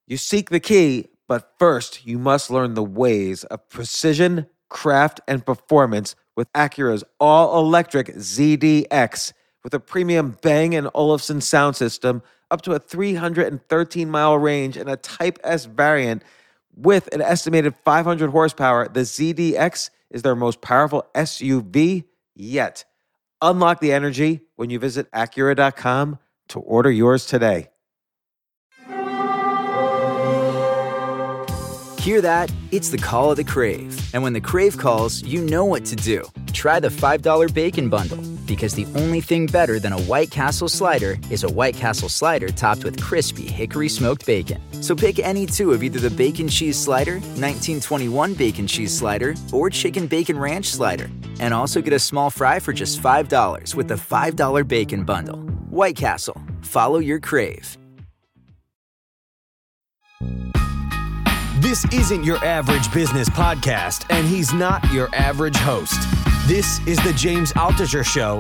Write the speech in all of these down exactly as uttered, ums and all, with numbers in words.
You seek the key, but first you must learn the ways of precision, craft, and performance with Acura's all-electric Z D X. With a premium Bang and Olufsen sound system, up to a three hundred thirteen mile range, and a Type S variant with an estimated five hundred horsepower, the Z D X is their most powerful S U V yet. Unlock the energy when you visit Acura dot com to order yours today. Hear that? It's the call of the Crave. And when the Crave calls, you know what to do. Try the five dollar Bacon Bundle, because the only thing better than a White Castle slider is a White Castle slider topped with crispy hickory smoked bacon. So pick any two of either the Bacon Cheese Slider, nineteen twenty-one Bacon Cheese Slider, or Chicken Bacon Ranch Slider. And also get a small fry for just five dollars with the five dollar Bacon Bundle. White Castle. Follow your Crave. This isn't your average business podcast, and he's not your average host. This is the James Altucher Show.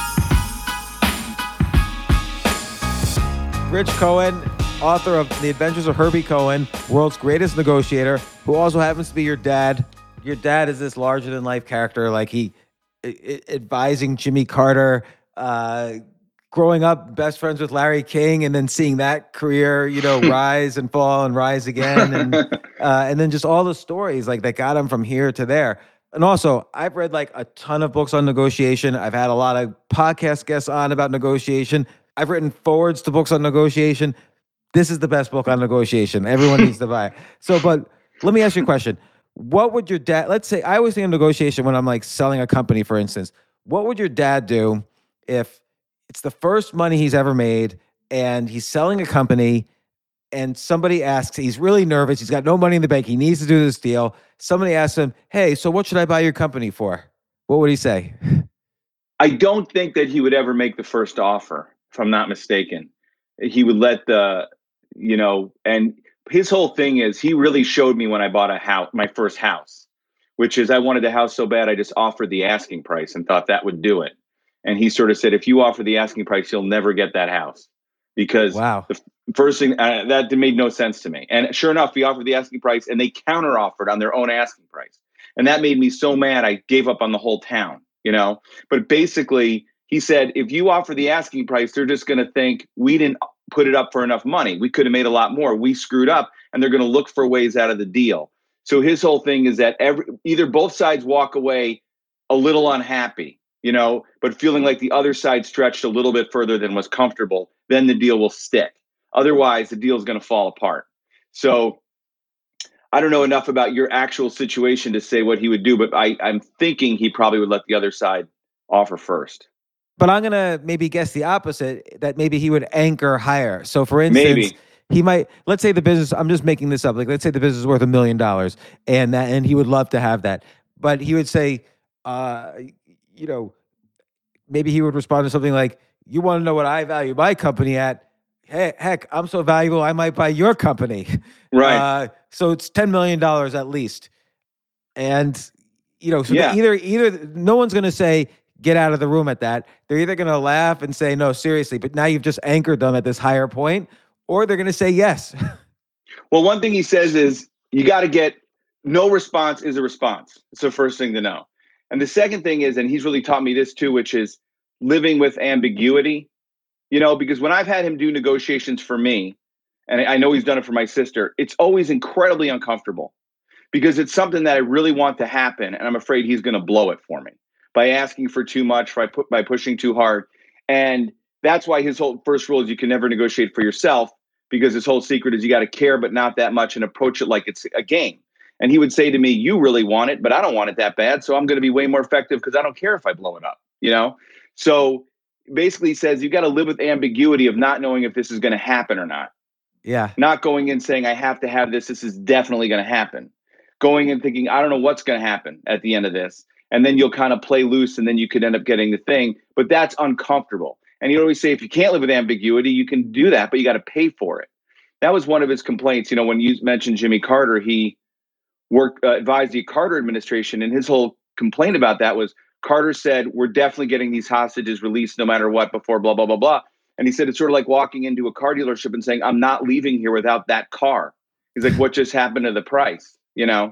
Rich Cohen, author of The Adventures of Herbie Cohen, world's greatest negotiator, who also happens to be your dad. Your dad is this larger-than-life character, like he I- I- advising Jimmy Carter, uh, growing up best friends with Larry King, and then seeing that career, you know, rise and fall and rise again. And uh, and then just all the stories like that got him from here to there. And also, I've read like a ton of books on negotiation. I've had a lot of podcast guests on about negotiation. I've written forwards to books on negotiation. This is the best book on negotiation. Everyone needs to buy. So, but let me ask you a question. What would your dad, let's say, I always think of negotiation when I'm like selling a company, for instance. What would your dad do if it's the first money he's ever made and he's selling a company and somebody asks, he's really nervous, he's got no money in the bank, he needs to do this deal. Somebody asks him, hey, so what should I buy your company for? What would he say? I don't think that he would ever make the first offer, if I'm not mistaken. He would let the, you know, and his whole thing is he really showed me when I bought a house, my first house, which is I wanted the house so bad I just offered the asking price and thought that would do it. And he sort of said, if you offer the asking price, you'll never get that house. Because wow. the first thing, uh, that made no sense to me. And sure enough, he offered the asking price and they counter offered on their own asking price. And that made me so mad, I gave up on the whole town, you know. But basically, he said, if you offer the asking price, they're just going to think we didn't put it up for enough money. We could have made a lot more. We screwed up, and they're going to look for ways out of the deal. So his whole thing is that every either both sides walk away a little unhappy, you know, but feeling like the other side stretched a little bit further than was comfortable, then the deal will stick. Otherwise, the deal is going to fall apart. So I don't know enough about your actual situation to say what he would do, but I, I'm thinking he probably would let the other side offer first. But I'm going to maybe guess the opposite, that maybe he would anchor higher. So for instance, Maybe. he might, let's say the business, I'm just making this up, like let's say the business is worth a million dollars and that, and he would love to have that. But he would say, uh, you know, maybe he would respond to something like, you want to know what I value my company at? Hey, heck, I'm so valuable, I might buy your company. Right. Uh, so it's ten million dollars at least. And, you know, so Yeah. either, either no one's going to say, get out of the room at that. They're either going to laugh and say, no, seriously, but now you've just anchored them at this higher point, or they're going to say yes. Well, one thing he says is you got to get no response is a response. It's the first thing to know. And the second thing is, and he's really taught me this too, which is living with ambiguity, you know, because when I've had him do negotiations for me, and I know he's done it for my sister, it's always incredibly uncomfortable because it's something that I really want to happen. And I'm afraid he's going to blow it for me by asking for too much, by, pu- by pushing too hard. And that's why his whole first rule is you can never negotiate for yourself, because his whole secret is you got to care, but not that much, and approach it like it's a game. And he would say to me, you really want it, but I don't want it that bad. So I'm going to be way more effective because I don't care if I blow it up, you know? So basically he says you got to live with ambiguity of not knowing if this is going to happen or not. Yeah. Not going in saying I have to have this. This is definitely going to happen. Going in thinking, I don't know what's going to happen at the end of this. And then you'll kind of play loose and then you could end up getting the thing, but that's uncomfortable. And you always say, if you can't live with ambiguity, you can do that, but you got to pay for it. That was one of his complaints. You know, when you mentioned Jimmy Carter, he worked, uh, advised the Carter administration, and his whole complaint about that was Carter said, we're definitely getting these hostages released no matter what before blah, blah, blah, blah. And he said, it's sort of like walking into a car dealership and saying, I'm not leaving here without that car. He's like, what just happened to the price? You know?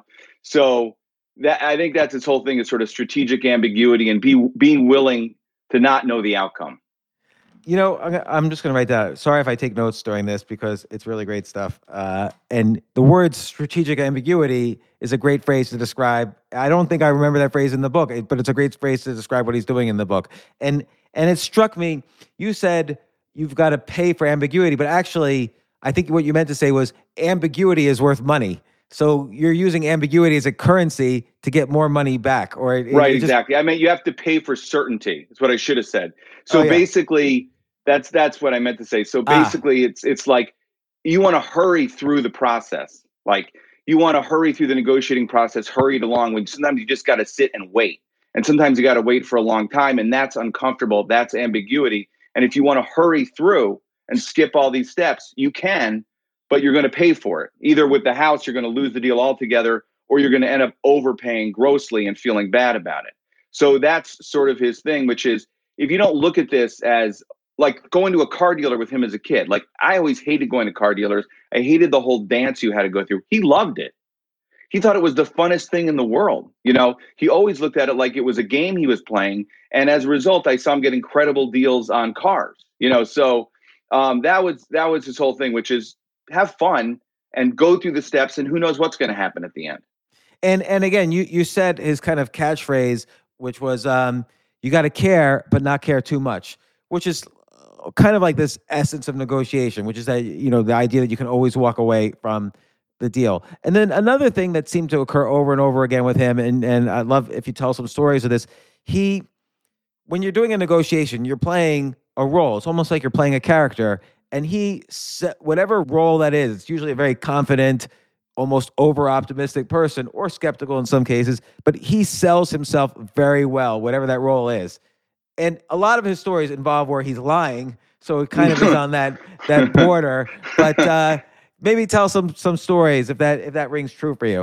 So that, I think that's his whole thing, is sort of strategic ambiguity and be being willing to not know the outcome. You know, I'm I'm just going to write that. Sorry if I take notes during this because it's really great stuff. Uh, and the word strategic ambiguity is a great phrase to describe. I don't think I remember that phrase in the book, but it's a great phrase to describe what he's doing in the book. And and it struck me, you said you've got to pay for ambiguity, but actually, I think what you meant to say was ambiguity is worth money. So you're using ambiguity as a currency to get more money back, or it, right? It just, exactly. I mean, you have to pay for certainty. That's what I should have said. So oh, yeah. basically, that's that's what I meant to say. So basically, ah. it's it's like you want to hurry through the process. Like you want to hurry through the negotiating process, hurry it along. When sometimes you just got to sit and wait, and sometimes you got to wait for a long time, and that's uncomfortable. That's ambiguity. And if you want to hurry through and skip all these steps, you can. But you're going to pay for it. Either with the house, you're going to lose the deal altogether, or you're going to end up overpaying grossly and feeling bad about it. So that's sort of his thing, which is if you don't look at this as like going to a car dealer with him as a kid. Like I always hated going to car dealers. I hated the whole dance you had to go through. He loved it. He thought it was the funnest thing in the world. You know, he always looked at it like it was a game he was playing. And as a result, I saw him get incredible deals on cars, you know, so um, that was that was his whole thing, which is have fun and go through the steps, and who knows what's going to happen at the end. And and again, you you said his kind of catchphrase, which was um, you got to care, but not care too much, which is kind of like this essence of negotiation, which is that, you know, the idea that you can always walk away from the deal. And then another thing that seemed to occur over and over again with him, and and I'd love if you tell some stories of this, he, when you're doing a negotiation, you're playing a role. It's almost like you're playing a character. And he, whatever role that is, it's usually a very confident, almost over-optimistic person, or skeptical in some cases, but he sells himself very well, whatever that role is. And a lot of his stories involve where he's lying, so it kind of is on that that border. But uh, maybe tell some some stories if that if that rings true for you.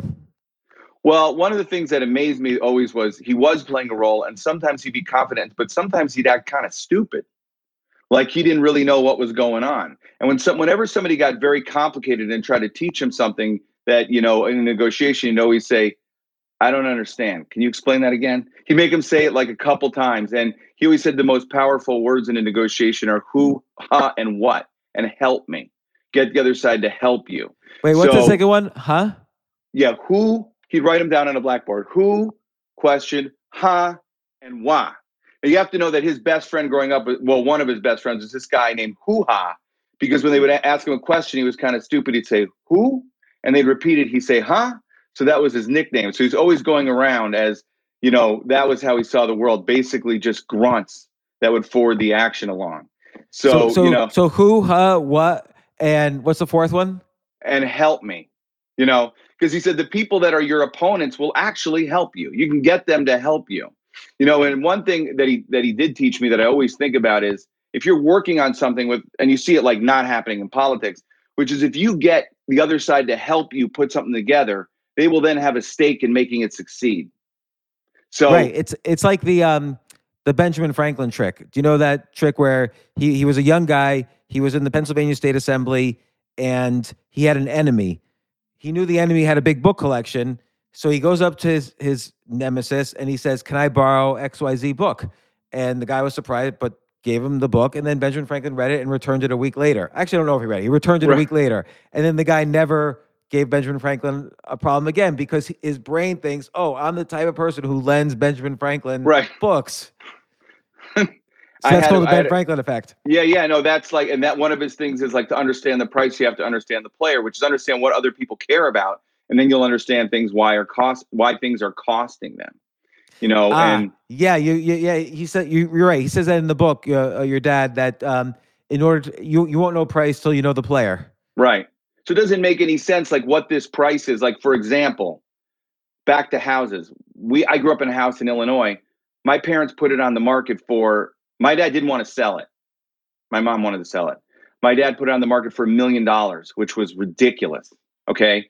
Well, one of the things that amazed me always was he was playing a role, and sometimes he'd be confident, but sometimes he'd act kind of stupid. Like he didn't really know what was going on. And when some, whenever somebody got very complicated and tried to teach him something that, you know, in a negotiation, you know, he'd say, I don't understand. Can you explain that again? He'd make him say it like a couple times. And he always said the most powerful words in a negotiation are who, huh, and what, and help me. Get the other side to help you. Wait, what's so, the second one? Huh? Yeah, who, he'd write them down on a blackboard. Who, question, huh, and why. You have to know that his best friend growing up, well, one of his best friends was this guy named Hoo-Ha, because when they would ask him a question, he was kind of stupid. He'd say, who? And they'd repeat it. He'd say, huh? So that was his nickname. So he's always going around as, you know, that was how he saw the world, basically just grunts that would forward the action along. So, so, so you know. So who, huh, what, and what's the fourth one? And help me, you know, because he said the people that are your opponents will actually help you. You can get them to help you. You know, and one thing that he that he did teach me that I always think about is if you're working on something with, and you see it like not happening in politics, which is if you get the other side to help you put something together, they will then have a stake in making it succeed. So right, it's it's like the um the Benjamin Franklin trick. Do you know that trick where he he was a young guy, he was in the Pennsylvania State Assembly, and he had an enemy. He knew the enemy had a big book collection. So he goes up to his, his nemesis and he says, can I borrow X Y Z book? And the guy was surprised, but gave him the book. And then Benjamin Franklin read it and returned it a week later. Actually, I don't know if he read it. He returned it right. a week later. And then the guy never gave Benjamin Franklin a problem again because his brain thinks, oh, I'm the type of person who lends Benjamin Franklin right. books. So that's called the Ben Franklin effect. Yeah, yeah, no, that's like, and that one of his things is like to understand the price, you have to understand the player, which is understand what other people care about. And then you'll understand things why are cost why things are costing them, you know. Ah, and yeah, you, you yeah. He said you, you're right. He says that in the book, uh, uh, your dad, that um, in order to, you you won't know price till you know the player. Right. So it doesn't make any sense like what this price is. Like for example, back to houses. We I grew up in a house in Illinois. My parents put it on the market for. My dad didn't want to sell it. My mom wanted to sell it. My dad put it on the market for a million dollars, which was ridiculous. Okay.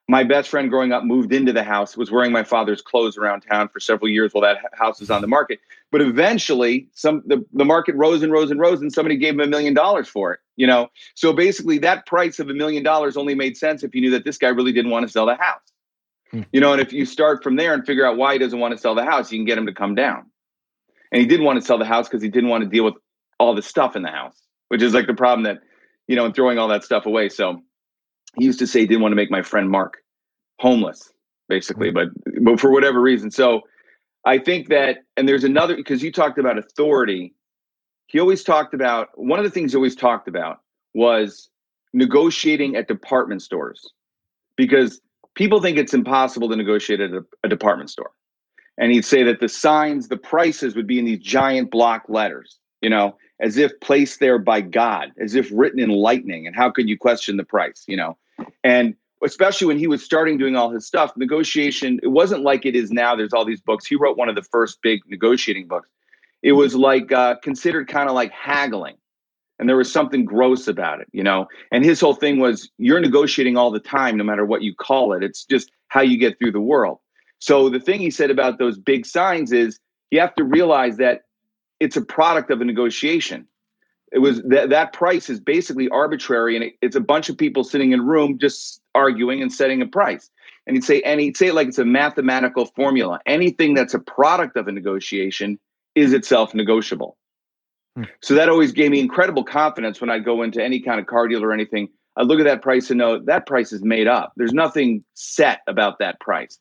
My best friend growing up moved into the house, was wearing my father's clothes around town for several years while that house was on the market. But eventually, some the, the market rose and rose and rose, and somebody gave him a million dollars for it. You know, so basically, that price of a million dollars only made sense if you knew that this guy really didn't want to sell the house. Hmm. You know, and if you start from there and figure out why he doesn't want to sell the house, you can get him to come down. And he didn't want to sell the house because he didn't want to deal with all the stuff in the house, which is like the problem that, you know, and throwing all that stuff away. So he used to say he didn't want to make my friend Mark homeless, basically, but but for whatever reason. So I think that, and there's another, because you talked about authority. He always talked about, one of the things he always talked about was negotiating at department stores, because people think it's impossible to negotiate at a, a department store. And he'd say that the signs, the prices would be in these giant block letters, you know, as if placed there by God, as if written in lightning. And how could you question the price, you know? And especially when he was starting doing all his stuff, negotiation, it wasn't like it is now. There's all these books. He wrote one of the first big negotiating books. It was like uh, considered kind of like haggling. And there was something gross about it, you know? And his whole thing was, you're negotiating all the time, no matter what you call it. It's just how you get through the world. So the thing he said about those big signs is, you have to realize that it's a product of a negotiation. It was that that price is basically arbitrary, and it, it's a bunch of people sitting in a room just arguing and setting a price. And he'd say, and he'd say it like it's a mathematical formula. Anything that's a product of a negotiation is itself negotiable. Hmm. So that always gave me incredible confidence when I'd go into any kind of car deal or anything. I'd look at that price and know that price is made up. There's nothing set about that price.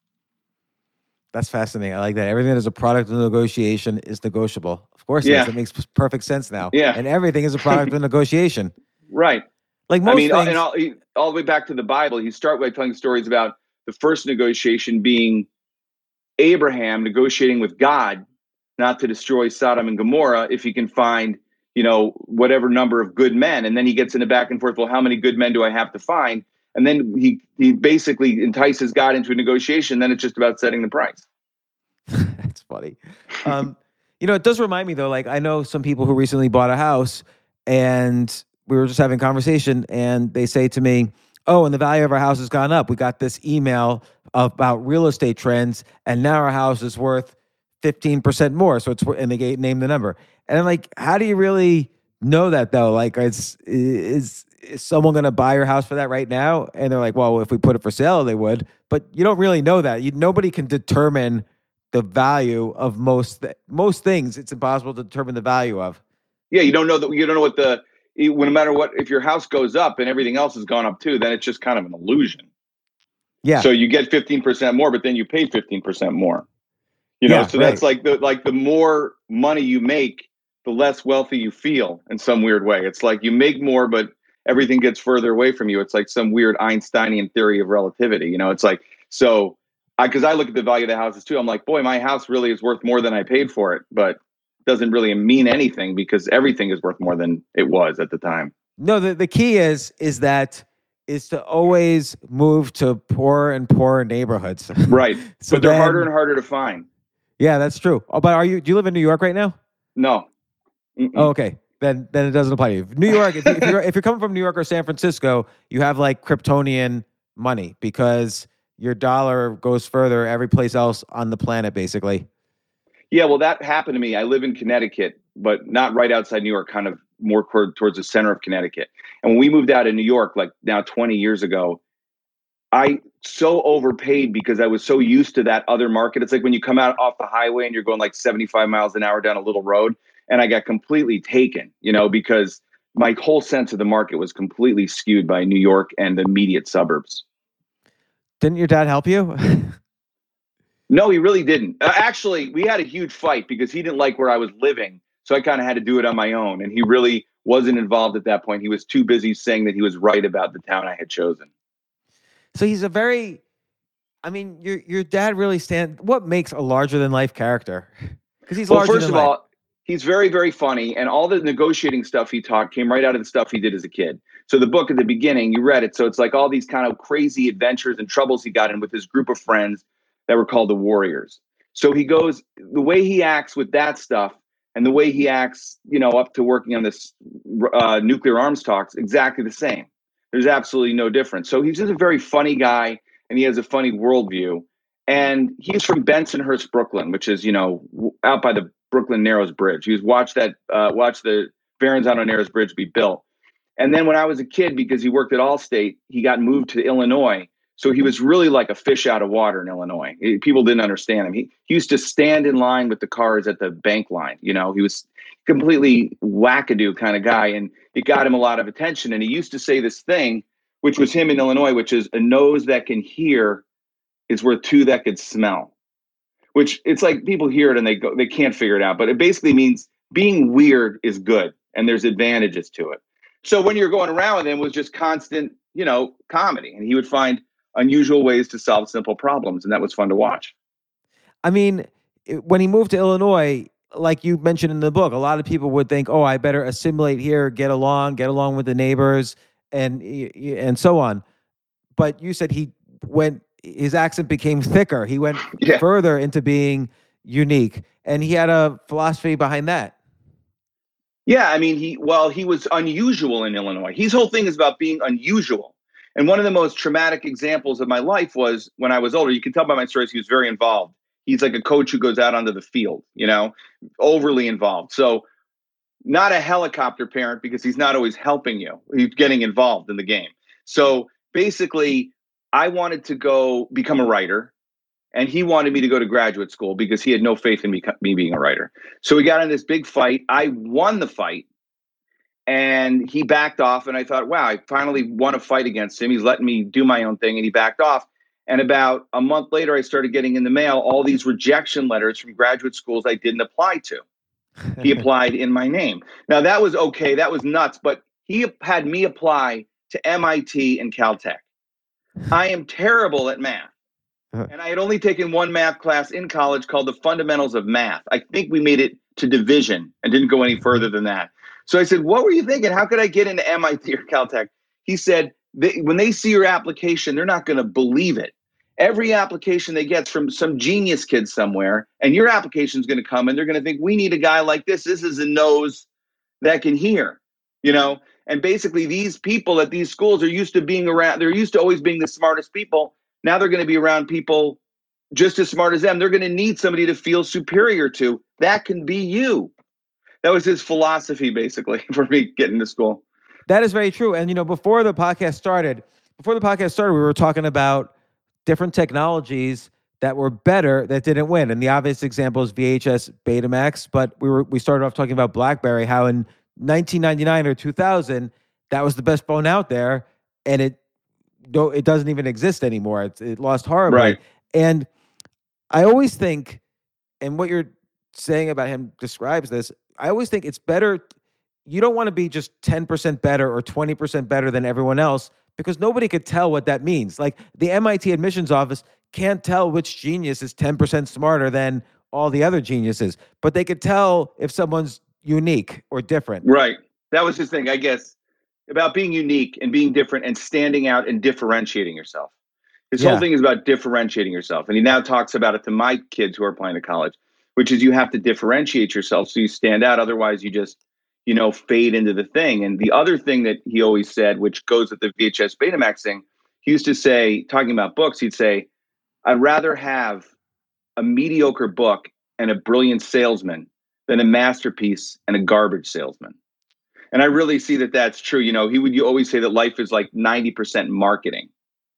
That's fascinating. I like that. Everything that is a product of negotiation is negotiable. Of course, yeah. it, is. It makes perfect sense now. Yeah. And everything is a product of negotiation. Right. Like most I mean, things. and all, all the way back to the Bible, you start by telling stories about the first negotiation being Abraham negotiating with God not to destroy Sodom and Gomorrah if he can find, you know, whatever number of good men. And then he gets into back and forth, well, how many good men do I have to find? And then he he basically entices God into a negotiation. Then it's just about setting the price. That's funny. Um, you know, it does remind me though, like I know some people who recently bought a house, and we were just having a conversation, and they say to me, oh, and the value of our house has gone up. We got this email about real estate trends, and now our house is worth fifteen percent more. So it's, and they gave, named the number. And I'm like, how do you really know that though? Like, it's, is, is someone going to buy your house for that right now? And they're like, well, if we put it for sale, they would. But you don't really know that. You, nobody can determine the value of most th- most things. It's impossible to determine the value of. Yeah, you don't know that. You don't know what the, no matter what, if your house goes up and everything else has gone up too, then it's just kind of an illusion. Yeah. So you get fifteen percent more, but then you pay fifteen percent more. You know, yeah, so right. that's like the like the more money you make, the less wealthy you feel in some weird way. It's like you make more, but everything gets further away from you. It's like some weird Einsteinian theory of relativity. You know, it's like, so I, cause I look at the value of the houses too. I'm like, boy, my house really is worth more than I paid for it, but it doesn't really mean anything because everything is worth more than it was at the time. No, the, the key is, is that is to always move to poorer and poorer neighborhoods. Right. So but they're then, harder and harder to find. Yeah, that's true. Oh, but are you, do you live in New York right now? No. Oh, okay. Then then it doesn't apply to you. New York, if, you, if, you're, if you're coming from New York or San Francisco, you have like Kryptonian money because your dollar goes further every place else on the planet, basically. Yeah, well, that happened to me. I live in Connecticut, but not right outside New York, kind of more towards the center of Connecticut. And when we moved out of New York, like now twenty years ago, I so overpaid because I was so used to that other market. It's like when you come out off the highway and you're going like seventy-five miles an hour down a little road. And I got completely taken, you know, because my whole sense of the market was completely skewed by New York and the immediate suburbs. Didn't your dad help you? No, he really didn't. Uh, actually, we had a huge fight because he didn't like where I was living. So I kind of had to do it on my own. And he really wasn't involved at that point. He was too busy saying that he was right about the town I had chosen. So he's a very, I mean, your your dad really stand. What makes a larger than life character? Because he's well, larger first than of life. all, he's very, very funny. And all the negotiating stuff he taught came right out of the stuff he did as a kid. So the book at the beginning, you read it. So it's like all these kind of crazy adventures and troubles he got in with his group of friends that were called the Warriors. So he goes, the way he acts with that stuff and the way he acts, you know, up to working on this uh, nuclear arms talks, exactly the same. There's absolutely no difference. So he's just a very funny guy, and he has a funny worldview. And he's from Bensonhurst, Brooklyn, which is, you know, out by the Brooklyn Narrows Bridge. He was watched that, uh, watched the Verrazano Narrows Bridge be built. And then when I was a kid, because he worked at Allstate, he got moved to Illinois. So he was really like a fish out of water in Illinois. He, people didn't understand him. He, he used to stand in line with the cars at the bank line. You know, he was completely wackadoo kind of guy, and it got him a lot of attention. And he used to say this thing, which was him in Illinois, which is a nose that can hear is worth two that could smell. Which it's like people hear it and they go, they can't figure it out. But it basically means being weird is good, and there's advantages to it. So when you're going around with him, it was just constant, you know, comedy, and he would find unusual ways to solve simple problems, and that was fun to watch. I mean, when he moved to Illinois, like you mentioned in the book, a lot of people would think, "Oh, I better assimilate here, get along, get along with the neighbors, and and so on." But you said he went, his accent became thicker. He went yeah. further into being unique, and he had a philosophy behind that. Yeah, I mean, he well, he was unusual in Illinois. His whole thing is about being unusual. And one of the most traumatic examples of my life was when I was older. You can tell by my stories, he was very involved. He's like a coach who goes out onto the field, you know, overly involved. So not a helicopter parent, because he's not always helping you. He's getting involved in the game. So basically, I wanted to go become a writer, and he wanted me to go to graduate school because he had no faith in me, me being a writer. So we got in this big fight. I won the fight. And he backed off, and I thought, wow, I finally won a fight against him. He's letting me do my own thing, and he backed off. And about a month later, I started getting in the mail all these rejection letters from graduate schools I didn't apply to. He applied in my name. Now, that was okay. That was nuts. But he had me apply to M I T and Caltech. I am terrible at math. And I had only taken one math class in college called the Fundamentals of Math. I think we made it to division and didn't go any further than that. So I said, what were you thinking? How could I get into M I T or Caltech? He said, they, when they see your application, they're not going to believe it. Every application they get from some genius kid somewhere, and your application is going to come, and they're going to think, we need a guy like this. This is a nose that can hear, you know? And basically these people at these schools are used to being around, they're used to always being the smartest people. Now they're going to be around people just as smart as them. They're going to need somebody to feel superior to. That can be you. That was his philosophy, basically, for me getting to school. That is very true. And, you know, before the podcast started, before the podcast started, we were talking about different technologies that were better that didn't win. And the obvious example is V H S Betamax. But we were we started off talking about BlackBerry, how in nineteen ninety-nine or two thousand, that was the best phone out there. And it it doesn't even exist anymore. It, it lost horribly. Right. And I always think, and what you're saying about him describes this, I always think it's better. You don't want to be just ten percent better or twenty percent better than everyone else, because nobody could tell what that means. Like the M I T admissions office can't tell which genius is ten percent smarter than all the other geniuses, but they could tell if someone's unique or different. Right. That was his thing, I guess, about being unique and being different and standing out and differentiating yourself. His yeah. whole thing is about differentiating yourself. And he now talks about it to my kids who are applying to college, which is you have to differentiate yourself so you stand out. Otherwise, you just, you know, fade into the thing. And the other thing that he always said, which goes with the V H S Betamax thing, he used to say, talking about books, he'd say, I'd rather have a mediocre book and a brilliant salesman than a masterpiece and a garbage salesman. And I really see that that's true. You know, he would you always say that life is like ninety percent marketing.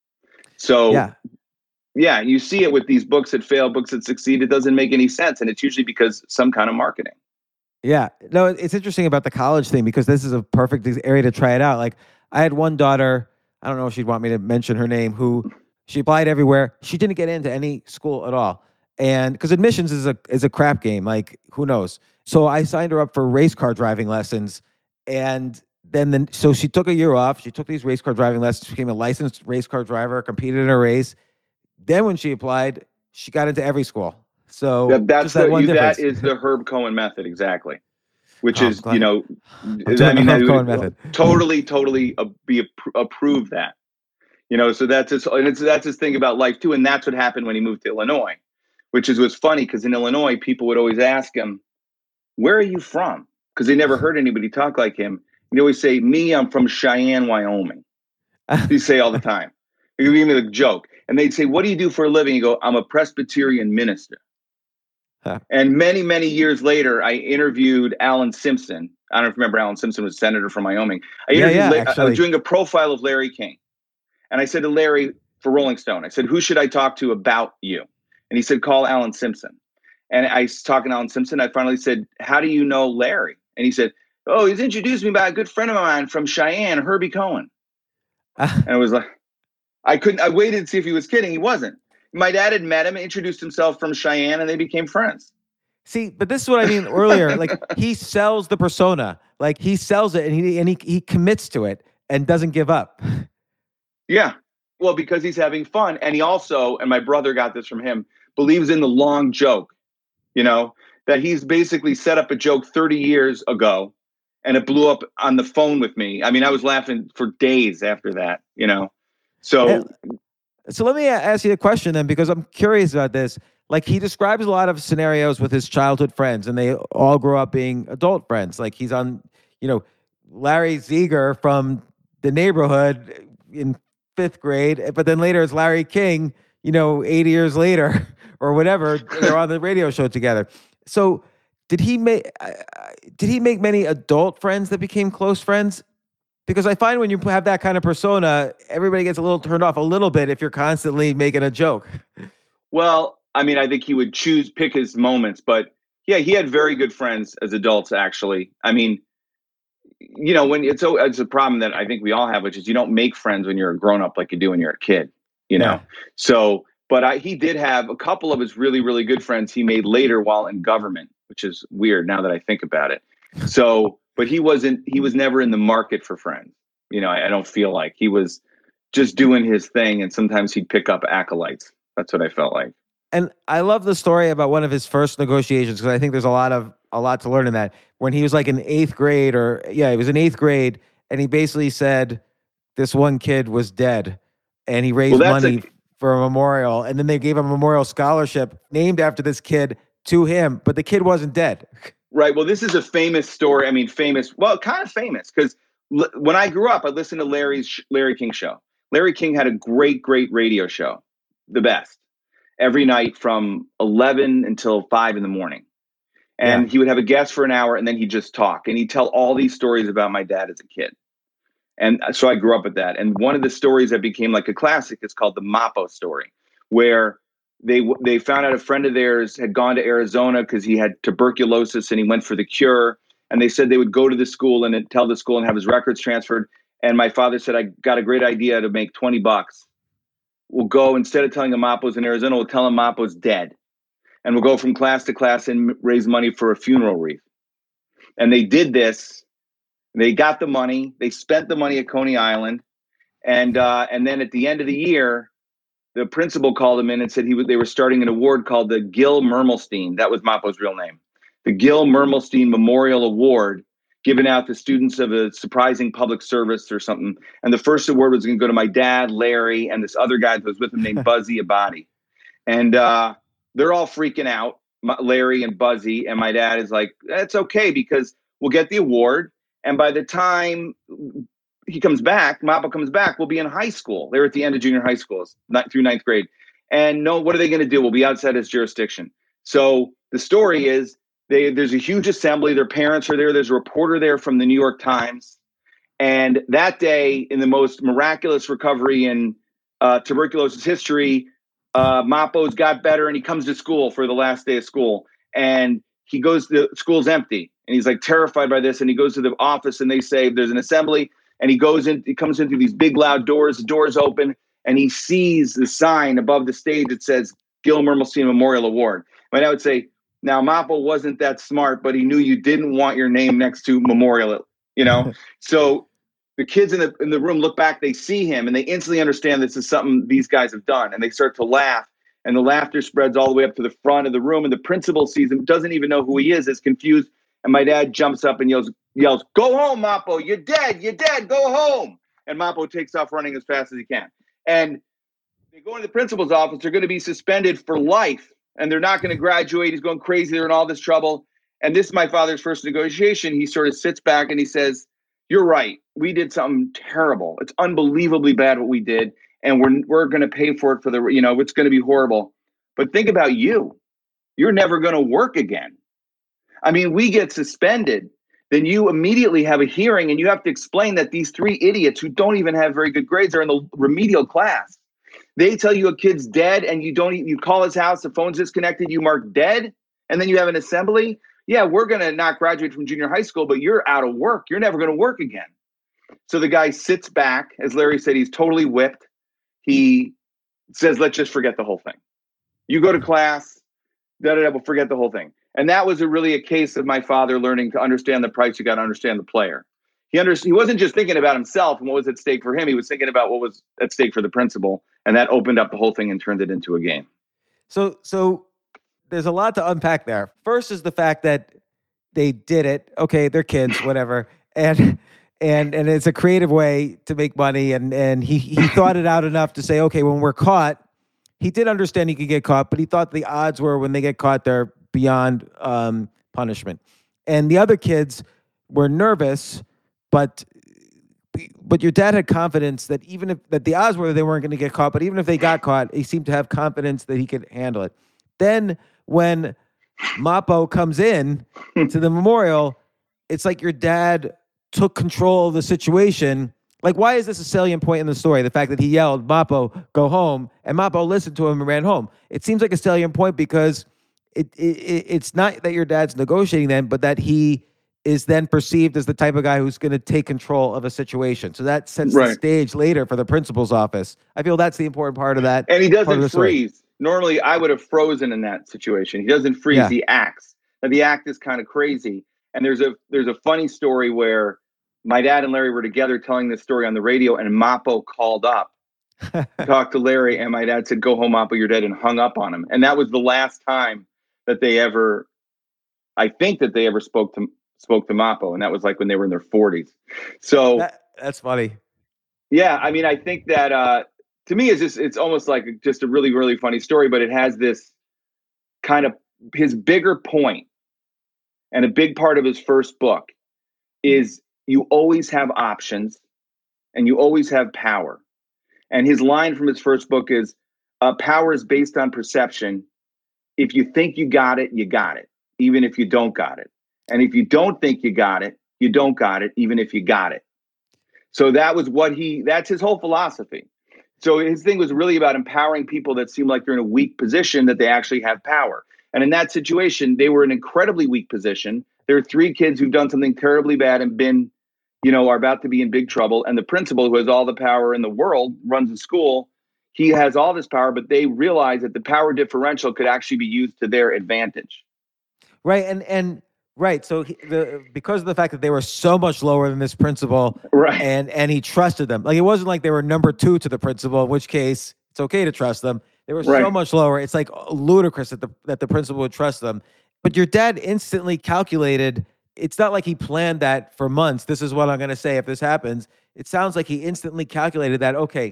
So yeah. yeah, you see it with these books that fail, books that succeed. It doesn't make any sense. And it's usually because some kind of marketing. Yeah, no, it's interesting about the college thing, because this is a perfect area to try it out. Like I had one daughter, I don't know if she'd want me to mention her name, who she applied everywhere. She didn't get into any school at all. And because admissions is a is a crap game, like who knows? So I signed her up for race car driving lessons. And then, then so she took a year off. She took these race car driving lessons, became a licensed race car driver, competed in a race. Then when she applied, she got into every school. So yeah, that's the, that, you, that is the Herb Cohen method, exactly. Which oh, is, you know, I mean, the Herb Cohen method. totally, totally uh, be approve that. You know, so that's his, and it's that's his thing about life too. And that's what happened when he moved to Illinois, which is what's funny, because in Illinois, people would always ask him, "Where are you from?" Because they never heard anybody talk like him. And they always say, "Me, I'm from Cheyenne, Wyoming." You say all the time. You give me the joke. And they'd say, what do you do for a living? You go, I'm a Presbyterian minister. Huh. And many, many years later, I interviewed Alan Simpson. I don't know if you remember Alan Simpson was senator from Wyoming. I interviewed, yeah, yeah, La- I was doing a profile of Larry King. And I said to Larry for Rolling Stone, I said, who should I talk to about you? And he said, call Alan Simpson. And I was talking to Alan Simpson. I finally said, how do you know Larry? And he said, oh, he's introduced me by a good friend of mine from Cheyenne, Herbie Cohen. Uh, and it was like, I couldn't, I waited to see if he was kidding. He wasn't. My dad had met him, introduced himself from Cheyenne, and they became friends. See, but this is what I mean earlier. Like, he sells the persona. Like, he sells it, and he and he he commits to it and doesn't give up. Yeah. Well, because he's having fun. And he also, and my brother got this from him, believes in the long joke. You know, that he's basically set up a joke thirty years ago and it blew up on the phone with me. I mean, I was laughing for days after that, you know. So and, so let me ask you a question then, because I'm curious about this. Like, he describes a lot of scenarios with his childhood friends, and they all grow up being adult friends. Like, he's on, you know, Larry Zeger from The Neighborhood in fifth grade, but then later it's Larry King, you know, eighty years later or whatever, they're on the radio show together. So did he make, uh, did he make many adult friends that became close friends? Because I find when you have that kind of persona, everybody gets a little turned off a little bit if you're constantly making a joke. Well, I mean, I think he would choose, pick his moments, but yeah, he had very good friends as adults, actually. I mean, you know, when it's, it's a problem that I think we all have, which is you don't make friends when you're a grown up like you do when you're a kid, you know? Yeah. So, but I, he did have a couple of his really, really good friends he made later while in government, which is weird now that I think about it. So, but he wasn't, he was never in the market for friends. You know, I, I don't feel like he was just doing his thing. And sometimes he'd pick up acolytes. That's what I felt like. And I love the story about one of his first negotiations, because I think there's a lot of, a lot to learn in that. When he was like in eighth grade or yeah, he was in eighth grade, and he basically said this one kid was dead and he raised well, money a- for a memorial. And then they gave him a memorial scholarship named after this kid to him, but the kid wasn't dead. Right. Well, this is a famous story. I mean, famous, well, kind of famous, because l- when I grew up, I listened to Larry's sh- Larry King show. Larry King had a great, great radio show, the best, every night from eleven until five in the morning. And yeah. He would have a guest for an hour, and then he'd just talk. And he'd tell all these stories about my dad as a kid. And so I grew up with that. And one of the stories that became like a classic is called the Mappo story, where they they found out a friend of theirs had gone to Arizona because he had tuberculosis and he went for the cure. And they said they would go to the school and tell the school and have his records transferred. And my father said, I got a great idea to make twenty bucks. We'll go, instead of telling him Mappo's in Arizona, we'll tell him Mappo's dead. And we'll go from class to class and raise money for a funeral wreath. And they did this. They got the money. They spent the money at Coney Island. And uh, and then at the end of the year, the principal called him in and said he was, they were starting an award called the Gil Mermelstein. That was Mappo's real name. The Gil Mermelstein Memorial Award, given out to students of a surprising public service or something. And the first award was going to go to my dad, Larry, and this other guy that was with him named Buzzy Abadi. And uh, they're all freaking out, Larry and Buzzy. And my dad is like, that's okay, because we'll get the award. And by the time he comes back, Mappo comes back, we'll be in high school. They're at the end of junior high school, through ninth grade. And no, what are they going to do? We'll be outside his jurisdiction. So the story is they, there's a huge assembly. Their parents are there. There's a reporter there from the New York Times. And that day, in the most miraculous recovery in uh, tuberculosis history, uh, Mappo's got better and he comes to school for the last day of school. And he goes, the school's empty. And he's like terrified by this. And he goes to the office and they say, there's an assembly. And he goes in, he comes in through these big loud doors, the doors open, and he sees the sign above the stage that says Gil Mermelstein Memorial Award. My dad would say, now Mappo wasn't that smart, but he knew you didn't want your name next to Memorial, you know? So the kids in the in the room look back, they see him, and they instantly understand this is something these guys have done. And they start to laugh, and the laughter spreads all the way up to the front of the room. And the principal sees him, doesn't even know who he is, is confused. And my dad jumps up and yells, yells, go home, Mappo, you're dead, you're dead, go home. And Mappo takes off running as fast as he can. And they go into the principal's office, they're going to be suspended for life, and they're not going to graduate. He's going crazy, they're in all this trouble. And this is my father's first negotiation. He sort of sits back and he says, you're right. We did something terrible. It's unbelievably bad what we did. And we're, we're going to pay for it for the, you know, it's going to be horrible. But think about you. You're never going to work again. I mean, we get suspended. Then you immediately have a hearing and you have to explain that these three idiots who don't even have very good grades are in the remedial class. They tell you a kid's dead and you don't, you call his house, the phone's disconnected, you mark dead, and then you have an assembly. Yeah, we're going to not graduate from junior high school, but you're out of work. You're never going to work again. So the guy sits back. As Larry said, he's totally whipped. He says, let's just forget the whole thing. You go to class, da da da, we'll forget the whole thing. And that was a really a case of my father learning to understand the price. You got to understand the player. He under, he wasn't just thinking about himself and what was at stake for him. He was thinking about what was at stake for the principal. And that opened up the whole thing and turned it into a game. So, so there's a lot to unpack there. First is the fact that they did it. Okay, they're kids, whatever. And and and it's a creative way to make money. And and he he thought it out enough to say, okay, when we're caught, he did understand he could get caught, but he thought the odds were when they get caught, they're beyond um, punishment. And the other kids were nervous, but but your dad had confidence that even if that the odds were that they weren't going to get caught, but even if they got caught, he seemed to have confidence that he could handle it. Then when Mappo comes in to the memorial, it's like your dad took control of the situation. Like, why is this a salient point in the story? The fact that he yelled, Mappo, go home, and Mappo listened to him and ran home. It seems like a salient point because it, it it's not that your dad's negotiating then, but that he is then perceived as the type of guy who's going to take control of a situation. So that sets right. the stage later for the principal's office. I feel that's the important part of that. And he doesn't freeze. Normally, I would have frozen in that situation. He doesn't freeze. Yeah. He acts. Now, the act is kind of crazy. And there's a there's a funny story where my dad and Larry were together telling this story on the radio, and Mappo called up, talked to Larry, and my dad said, go home, Mappo, you're dead, and hung up on him. And that was the last time that they ever, I think that they ever spoke to spoke to Mappo, and that was like when they were in their forties. So that, that's funny. Yeah, I mean, I think that uh, to me, it's just it's almost like just a really, really funny story, but it has this kind of his bigger point, and a big part of his first book is you always have options and you always have power. And his line from his first book is, uh, power is based on perception. If you think you got it, you got it, even if you don't got it. And if you don't think you got it, you don't got it, even if you got it. So that was what he, that's his whole philosophy. So his thing was really about empowering people that seem like they're in a weak position, that they actually have power. And in that situation, they were in an incredibly weak position. There are three kids who've done something terribly bad and been, you know, are about to be in big trouble. And the principal, who has all the power in the world, runs the school. He has all this power, but they realize that the power differential could actually be used to their advantage. Right. And, and, right. So he, the, because of the fact that they were so much lower than this principal, right. and, and he trusted them. Like, it wasn't like they were number two to the principal, in which case it's okay to trust them. They were right. so much lower. It's like ludicrous that the, that the principal would trust them. But your dad instantly calculated. It's not like he planned that for months. This is what I'm going to say if this happens. It sounds like he instantly calculated that, okay,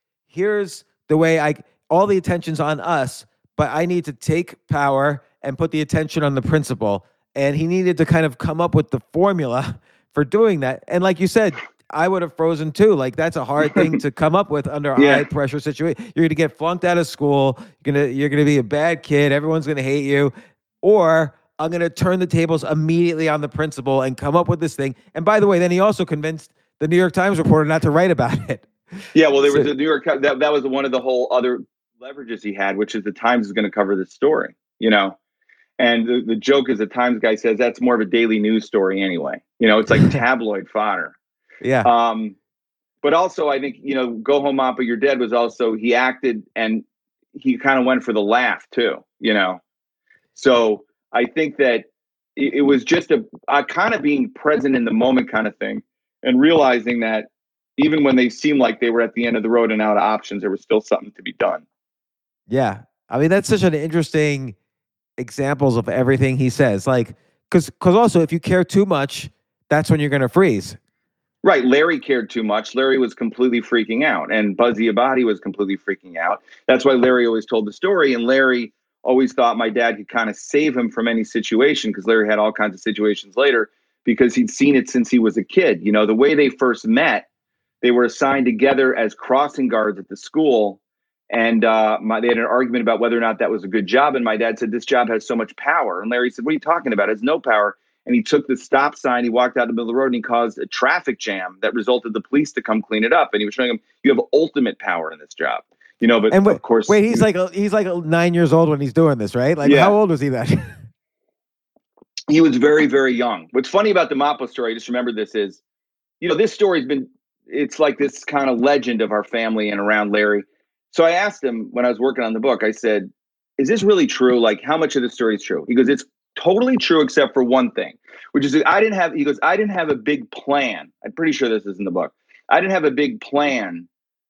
here's the way I, all the attention's on us, but I need to take power and put the attention on the principal. And he needed to kind of come up with the formula for doing that. And like you said, I would have frozen too. Like, that's a hard thing to come up with under a yeah. high pressure situation. You're going to get flunked out of school. You're going to, you're going to be a bad kid. Everyone's going to hate you. Or I'm going to turn the tables immediately on the principal and come up with this thing. And by the way, then he also convinced the New York Times reporter not to write about it. Yeah, well, there was so, the New York, that, that was one of the whole other leverages he had, which is the Times is going to cover this story, you know? And the, the joke is the Times guy says that's more of a daily news story anyway. You know, it's like tabloid fodder. Yeah. Um, but also, I think, you know, Go Home Mappo, You're Dead was also, he acted and he kind of went for the laugh too, you know? So I think that it, it was just a, a kind of being present in the moment kind of thing, and realizing that even when they seemed like they were at the end of the road and out of options, there was still something to be done. Yeah. I mean, that's such an interesting examples of everything he says. Like, because because also, if you care too much, that's when you're going to freeze. Right. Larry cared too much. Larry was completely freaking out, and Buzzy Abadi was completely freaking out. That's why Larry always told the story, and Larry always thought my dad could kind of save him from any situation, because Larry had all kinds of situations later. because he'd seen it since he was a kid. You know, the way they first met, they were assigned together as crossing guards at the school. And uh, my, they had an argument about whether or not that was a good job. And my dad said, this job has so much power. And Larry said, what are you talking about? It has no power. And he took the stop sign, he walked out in the middle of the road, and he caused a traffic jam that resulted the police to come clean it up. And he was showing him, you have ultimate power in this job. You know, but and wait, of course, wait, he's like a, he's like a nine years old when he's doing this, right? Like, yeah. How old was he then? He was very, very young. What's funny about the Mappo story, I just remember this is, you know, this story's been, it's like this kind of legend of our family and around Larry. So I asked him when I was working on the book, I said, is this really true? Like, how much of the story is true? He goes, it's totally true, except for one thing, which is I didn't have, he goes, I didn't have a big plan. I'm pretty sure this is in the book. I didn't have a big plan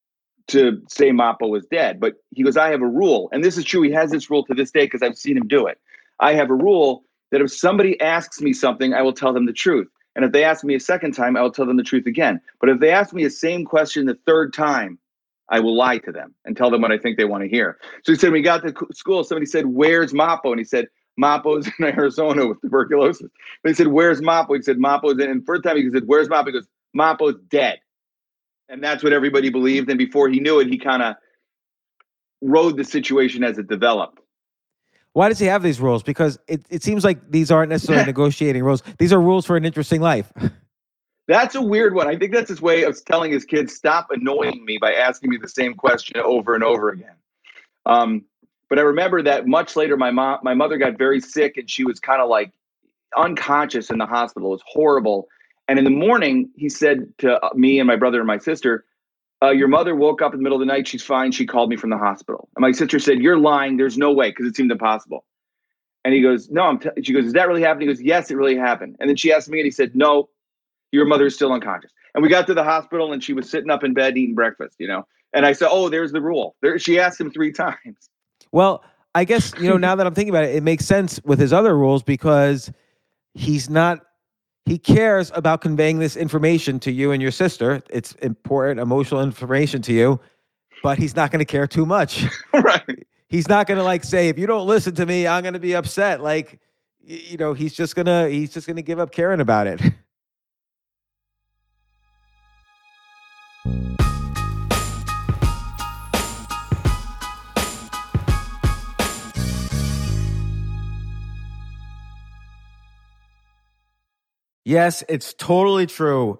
to say Mappo was dead, but he goes, I have a rule. And this is true. He has this rule to this day because I've seen him do it. I have a rule that if somebody asks me something, I will tell them the truth. And if they ask me a second time, I will tell them the truth again. But if they ask me the same question the third time, I will lie to them and tell them what I think they want to hear. So he said, when we got to school, somebody said, where's Mappo? And he said, Mappo's in Arizona with tuberculosis. They said, where's Mappo? He said, Mappo's in. And the first time he said, where's Mappo? He goes, Mappo's dead. And that's what everybody believed. And before he knew it, he kind of rode the situation as it developed. Why does he have these rules? Because it, it seems like these aren't necessarily negotiating rules. These are rules for an interesting life. That's a weird one. I think that's his way of telling his kids, stop annoying me by asking me the same question over and over again. Um, but I remember that much later, my mom, my mother got very sick and she was kind of like unconscious in the hospital. It was horrible. And in the morning, he said to me and my brother and my sister, uh, your mother woke up in the middle of the night. She's fine. She called me from the hospital. And my sister said, you're lying. There's no way, because it seemed impossible. And he goes, no, I'm t-. She goes, is that really happening? He goes, yes, it really happened. And then she asked me and he said, no, your mother is still unconscious. And we got to the hospital and she was sitting up in bed eating breakfast, you know? And I said, oh, there's the rule. There, she asked him three times. Well, I guess, you know, now that I'm thinking about it, it makes sense with his other rules because he's not, he cares about conveying this information to you and your sister. It's important, emotional information to you, but he's not going to care too much. Right. He's not going to like say, if you don't listen to me, I'm going to be upset. Like, you know, he's just going to, he's just going to give up caring about it. Yes, it's totally true.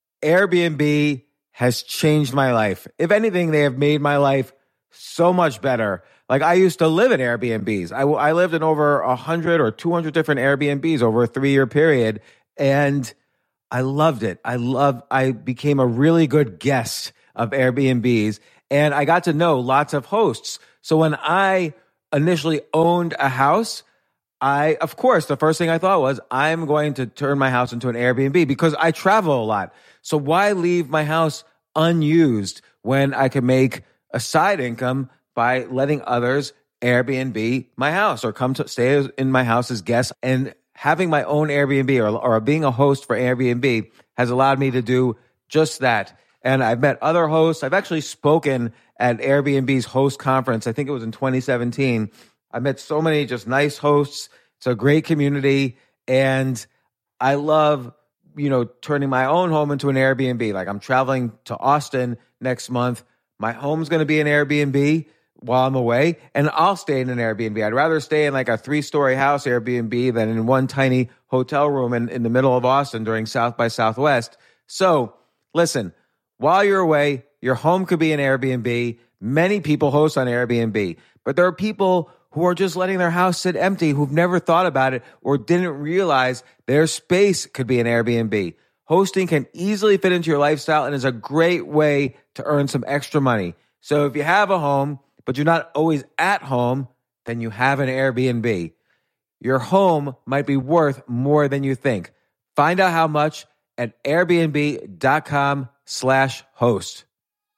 Airbnb has changed my life. If anything, they have made my life so much better. Like, I used to live in Airbnbs. I, I lived in over one hundred or two hundred different Airbnbs over a three-year period, and I loved it. I loved, I became a really good guest of Airbnbs, and I got to know lots of hosts. So when I initially owned a house, I, of course, the first thing I thought was, I'm going to turn my house into an Airbnb because I travel a lot. So why leave my house unused when I can make a side income by letting others Airbnb my house or come to stay in my house as guests? And having my own Airbnb or, or being a host for Airbnb has allowed me to do just that. And I've met other hosts. I've actually spoken at Airbnb's host conference. I think it was in twenty seventeen. I met so many just nice hosts. It's a great community. And I love, you know, turning my own home into an Airbnb. Like, I'm traveling to Austin next month. My home's going to be an Airbnb while I'm away, and I'll stay in an Airbnb. I'd rather stay in like a three-story house Airbnb than in one tiny hotel room in, in the middle of Austin during South by Southwest. So listen, while you're away, your home could be an Airbnb. Many people host on Airbnb, but there are people who are just letting their house sit empty, who've never thought about it or didn't realize their space could be an Airbnb. Hosting can easily fit into your lifestyle and is a great way to earn some extra money. So if you have a home, but you're not always at home, then you have an Airbnb. Your home might be worth more than you think. Find out how much at airbnb.com slash host.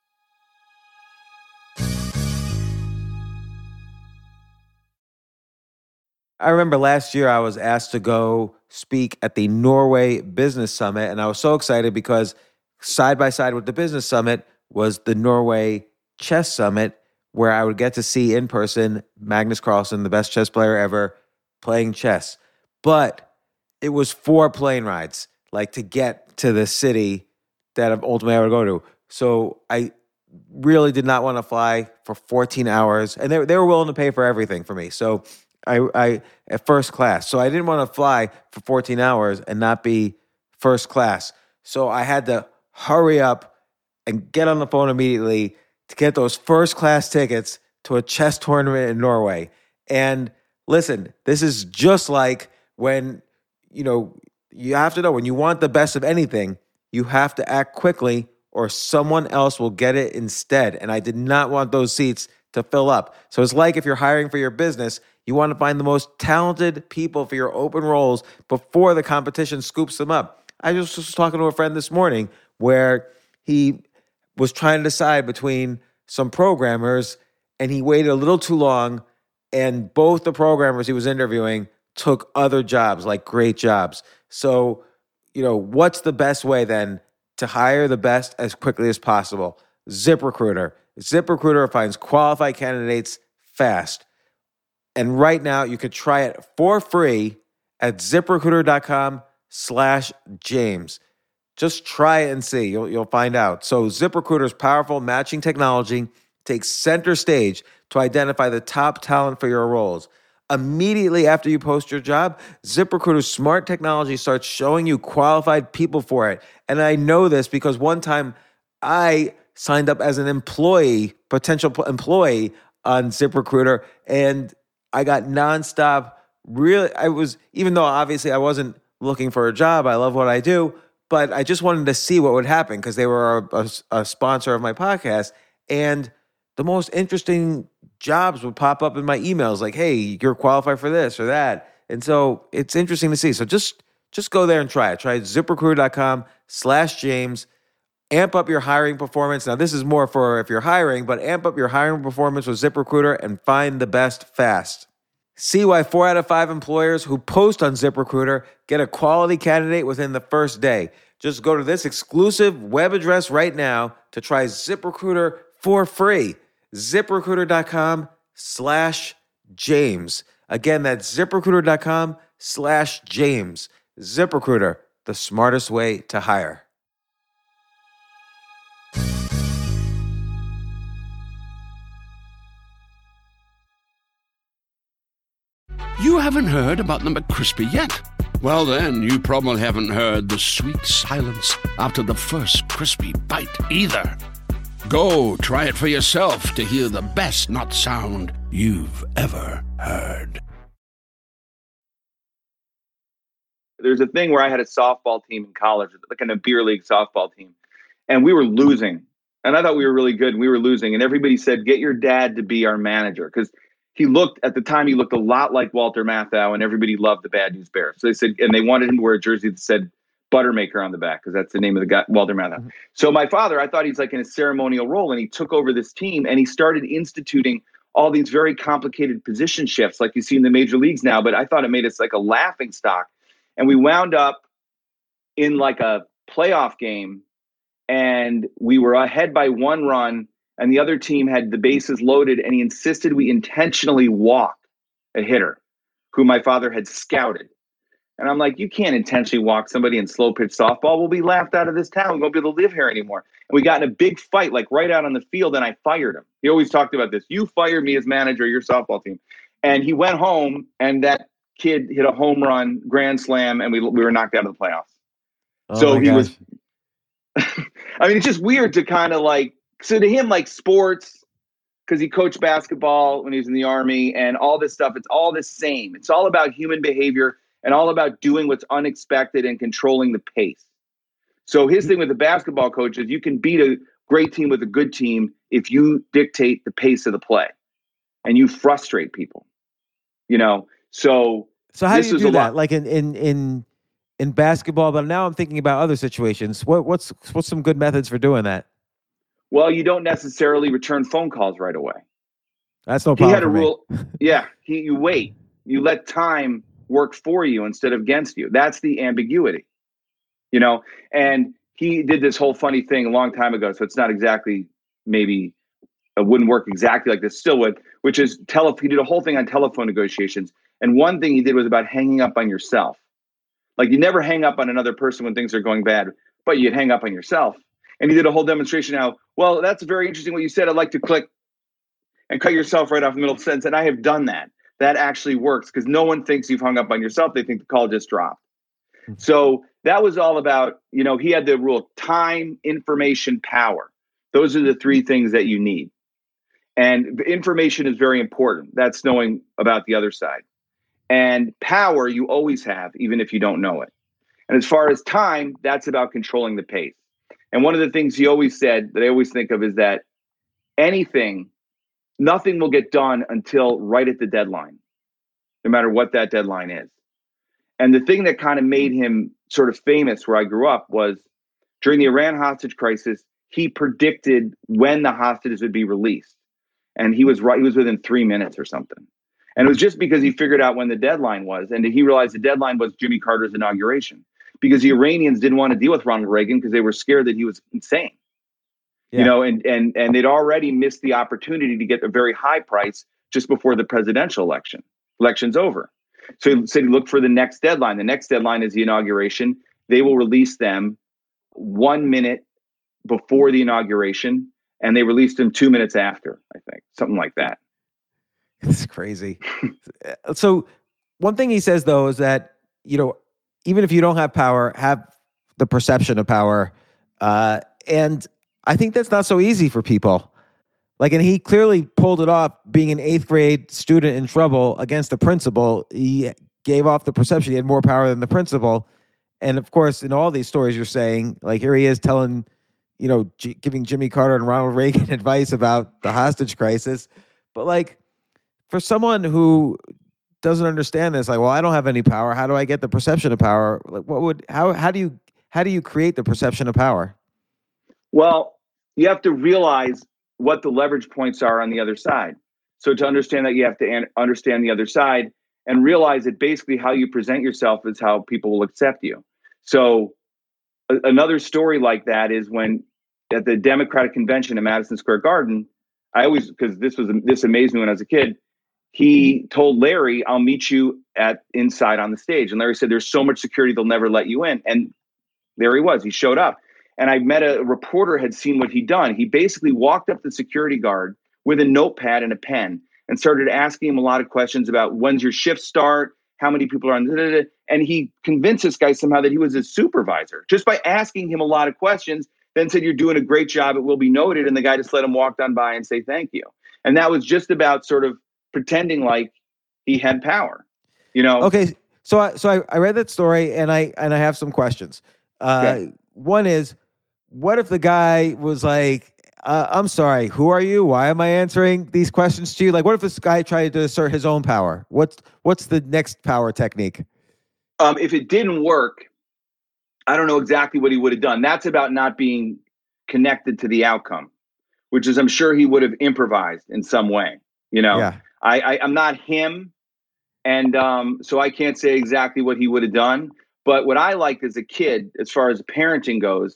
I remember last year I was asked to go speak at the Norway Business Summit, and I was so excited because side by side with the Business Summit was the Norway Chess Summit, where I would get to see in person Magnus Carlsen, the best chess player ever, playing chess. But it was four plane rides, like to get to the city that ultimately I would go to. So I really did not want to fly for fourteen hours, and they they were willing to pay for everything for me. So I I at first class. So I didn't want to fly for fourteen hours and not be first class. So I had to hurry up and get on the phone immediately to get those first class tickets to a chess tournament in Norway. And listen, this is just like when, you know, you have to know when you want the best of anything, you have to act quickly or someone else will get it instead. And I did not want those seats to fill up. So it's like if you're hiring for your business, you want to find the most talented people for your open roles before the competition scoops them up. I just was talking to a friend this morning where he was trying to decide between some programmers and he waited a little too long, and both the programmers he was interviewing took other jobs, like great jobs. So, you know, what's the best way then to hire the best as quickly as possible? ZipRecruiter. ZipRecruiter finds qualified candidates fast. And right now you could try it for free at ZipRecruiter.com slash James. Just try it and see. You'll, you'll find out. So ZipRecruiter's powerful matching technology takes center stage to identify the top talent for your roles. Immediately after you post your job, ZipRecruiter's smart technology starts showing you qualified people for it. And I know this because one time I signed up as an employee, potential employee on ZipRecruiter, and I got nonstop. Really, I was, even though obviously I wasn't looking for a job, I love what I do, but I just wanted to see what would happen because they were a, a, a sponsor of my podcast. And the most interesting jobs would pop up in my emails like, hey, you're qualified for this or that. And so it's interesting to see. So just just go there and try it. Try ZipRecruiter.com slash James. Amp up your hiring performance. Now, this is more for if you're hiring, but amp up your hiring performance with ZipRecruiter and find the best fast. See why four out of five employers who post on ZipRecruiter get a quality candidate within the first day. Just go to this exclusive web address right now to try ZipRecruiter for free. ZipRecruiter.com slash James. Again, that's ZipRecruiter.com slash James. ZipRecruiter, the smartest way to hire. You haven't heard about the McCrispy yet? Well, then, you probably haven't heard the sweet silence after the first crispy bite either. Go try it for yourself to hear the best nut sound you've ever heard. There's a thing where I had a softball team in college, like in a beer league softball team, and we were losing. And I thought we were really good, and we were losing. And everybody said, get your dad to be our manager. Because he looked, at the time, he looked a lot like Walter Matthau, and everybody loved the Bad News Bears. So they said, and they wanted him to wear a jersey that said Buttermaker on the back, because that's the name of the guy, Walter Matthau. Mm-hmm. So my father, I thought he's like in a ceremonial role, and he took over this team, and he started instituting all these very complicated position shifts like you see in the major leagues now. But I thought it made us like a laughing stock. And we wound up in like a playoff game, and we were ahead by one run, and the other team had the bases loaded, and he insisted we intentionally walk a hitter who my father had scouted. And I'm like, you can't intentionally walk somebody in slow pitch softball. We'll be laughed out of this town. We won't be able to live here anymore. And we got in a big fight, like right out on the field, and I fired him. He always talked about this. You fired me as manager of your softball team. And he went home, and that kid hit a home run, grand slam, and we we were knocked out of the playoffs. Oh so he gosh. was, I mean, it's just weird to kind of like, so to him, like sports, because he coached basketball when he was in the Army and all this stuff, it's all the same. It's all about human behavior and all about doing what's unexpected and controlling the pace. So his thing with the basketball coach is you can beat a great team with a good team if you dictate the pace of the play and you frustrate people, you know? So, so how this do you is do a that? lot- Like in, in, in, in basketball, but now I'm thinking about other situations. What, what's, what's some good methods for doing that? Well, you don't necessarily return phone calls right away. That's no He problem had a for me. rule. Yeah. He, you wait, you let time work for you instead of against you. That's the ambiguity, you know? And he did this whole funny thing a long time ago. So it's not exactly, maybe it wouldn't work exactly like this, still would, which is tele- he did a whole thing on telephone negotiations. And one thing he did was about hanging up on yourself. Like you never hang up on another person when things are going bad, but you'd hang up on yourself. And he did a whole demonstration how, well, that's very interesting what you said. I'd like to click and cut yourself right off the middle of the sentence. And I have done that. That actually works because no one thinks you've hung up on yourself. They think the call just dropped. So that was all about, you know, he had the rule: time, information, power. Those are the three things that you need. And information is very important. That's knowing about the other side. And power you always have, even if you don't know it. And as far as time, that's about controlling the pace. And one of the things he always said that I always think of is that anything, nothing will get done until right at the deadline, no matter what that deadline is. And the thing that kind of made him sort of famous where I grew up was during the Iran hostage crisis, he predicted when the hostages would be released. And he was right. He was within three minutes or something. And it was just because he figured out when the deadline was. And he realized the deadline was Jimmy Carter's inauguration, because the Iranians didn't want to deal with Ronald Reagan because they were scared that he was insane. Yeah. You know, and, and, and they'd already missed the opportunity to get a very high price just before the presidential election. Election's over. So he said, look for the next deadline. The next deadline is the inauguration. They will release them one minute before the inauguration, and they released him two minutes after, I think, something like that. It's crazy. So one thing he says, though, is that, you know, even if you don't have power, have the perception of power. Uh, and I think that's not so easy for people. Like, and he clearly pulled it off being an eighth grade student in trouble against the principal. He gave off the perception he had more power than the principal. And of course, in all these stories you're saying, like here he is telling, you know, G- giving Jimmy Carter and Ronald Reagan advice about the hostage crisis. But like for someone who doesn't understand this, like, well, I don't have any power. How do I get the perception of power? Like what would, how, how do you, how do you create the perception of power? Well, you have to realize what the leverage points are on the other side. So to understand that, you have to an- understand the other side and realize that basically how you present yourself is how people will accept you. So a- another story like that is when at the Democratic convention in Madison Square Garden, I always, because this was, this amazed me when I was a kid, he told Larry, I'll meet you at inside on the stage. And Larry said, there's so much security, they'll never let you in. And there he was, he showed up. And I met a reporter had seen what he'd done. He basically walked up the security guard with a notepad and a pen and started asking him a lot of questions about when's your shift start, how many people are on, da, da, da. And he convinced this guy somehow that he was his supervisor just by asking him a lot of questions, then said, you're doing a great job, it will be noted. And the guy just let him walk on by and say thank you. And that was just about sort of pretending like he had power, you know? Okay. So I, so I, I read that story and I, and I have some questions. Uh, okay. One is, what if the guy was like, uh, I'm sorry, who are you? Why am I answering these questions to you? Like, what if this guy tried to assert his own power? What's what's the next power technique? Um, if it didn't work, I don't know exactly what he would have done. That's about not being connected to the outcome, which is I'm sure he would have improvised in some way. You know, yeah. I, I, I'm not him. And um, so I can't say exactly what he would have done. But what I liked as a kid, as far as parenting goes,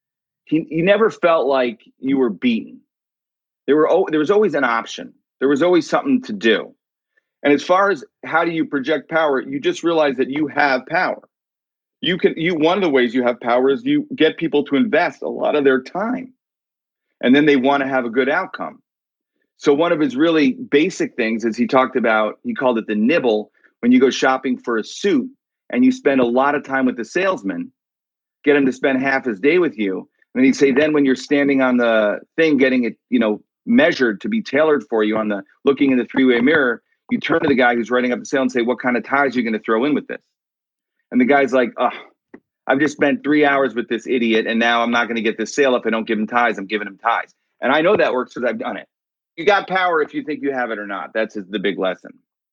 He, you never felt like you were beaten. There were there was always an option. There was always something to do. And as far as how do you project power, you just realize that you have power. You can you one of the ways you have power is you get people to invest a lot of their time, and then they want to have a good outcome. So one of his really basic things is he talked about, he called it the nibble. When you go shopping for a suit and you spend a lot of time with the salesman, get him to spend half his day with you. And he'd say, then when you're standing on the thing, getting it, you know, measured to be tailored for you on the, looking in the three-way mirror, you turn to the guy who's writing up the sale and say, what kind of ties are you going to throw in with this? And the guy's like, oh, I've just spent three hours with this idiot. And now I'm not going to get this sale if I don't give him ties. I'm giving him ties. And I know that works because I've done it. You got power if you think you have it or not. That's the big lesson.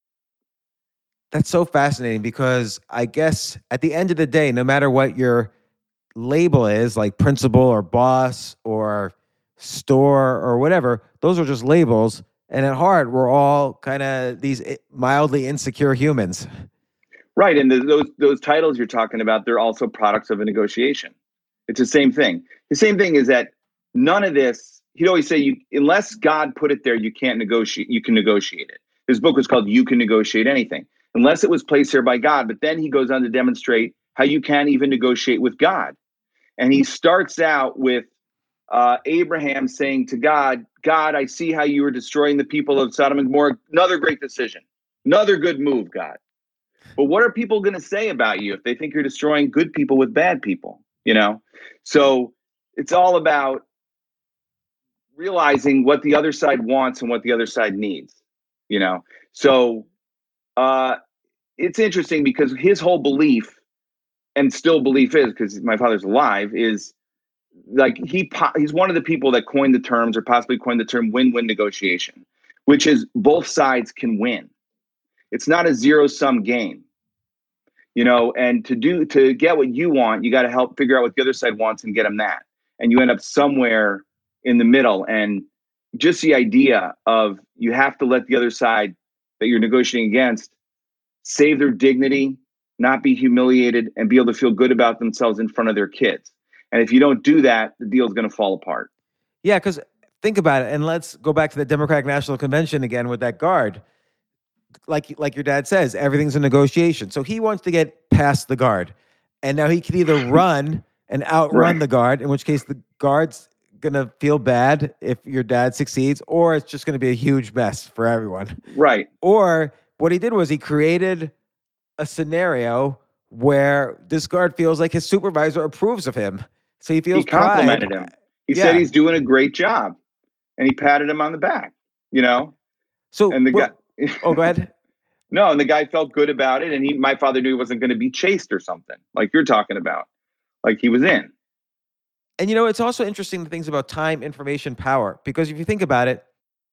That's so fascinating because I guess at the end of the day, no matter what your label is, like principal or boss or store or whatever, those are just labels. And at heart, we're all kind of these mildly insecure humans. Right. And the, those those titles you're talking about, they're also products of a negotiation. It's the same thing. The same thing is that none of this, he'd always say, you unless God put it there, you can't negotiate. You can negotiate it. His book was called You Can Negotiate Anything, unless it was placed there by God. But then he goes on to demonstrate how you can't even negotiate with God. And he starts out with uh, Abraham saying to God, God, I see how you were destroying the people of Sodom and Gomorrah. Another great decision. Another good move, God. But what are people going to say about you if they think you're destroying good people with bad people? You know, so it's all about realizing what the other side wants and what the other side needs, you know? So uh, it's interesting because his whole belief, and still belief is, because my father's alive, is like he he's one of the people that coined the terms, or possibly coined the term, win-win negotiation, which is both sides can win. It's not a zero-sum game, you know, and to do to get what you want, you got to help figure out what the other side wants and get them that. And you end up somewhere in the middle. And just the idea of you have to let the other side that you're negotiating against save their dignity, not be humiliated, and be able to feel good about themselves in front of their kids. And if you don't do that, the deal's going to fall apart. Yeah, because think about it. And let's go back to the Democratic National Convention again with that guard. Like, like your dad says, everything's a negotiation. So he wants to get past the guard. And now he can either run and outrun Right. the guard, in which case the guard's going to feel bad if your dad succeeds, or it's just going to be a huge mess for everyone. Right. Or what he did was he created a scenario where this guard feels like his supervisor approves of him. So he feels He complimented pride. him. He Yeah. said he's doing a great job, and he patted him on the back, you know? So, And the well- guy, oh, go ahead. no, and the guy felt good about it. And he, my father knew he wasn't going to be chased or something like you're talking about. Like he was in. And you know, it's also interesting the things about time, information, power, because if you think about it,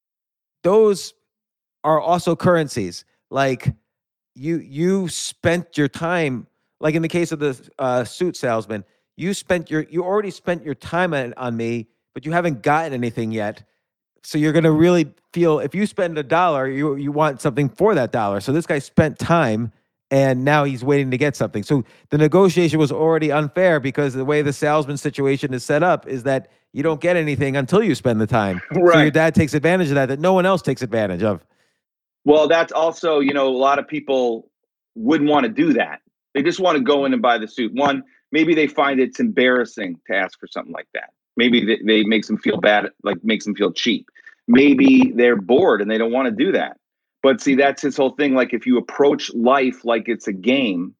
those are also currencies. Like you, you spent your time, like in the case of the uh, suit salesman, you spent your, you already spent your time on, on me, but you haven't gotten anything yet. So you're going to really feel, if you spend a dollar, you you want something for that dollar. So this guy spent time, and now he's waiting to get something. So the negotiation was already unfair, because the way the salesman situation is set up is that you don't get anything until you spend the time. So your Right. dad takes advantage of that, that no one else takes advantage of. Well, that's also, you know, a lot of people wouldn't want to do that. They just want to go in and buy the suit. One, maybe they find it's embarrassing to ask for something like that. Maybe they, they makes them feel bad, like makes them feel cheap. Maybe they're bored and they don't want to do that. But see, that's his whole thing. Like if you approach life like it's a game,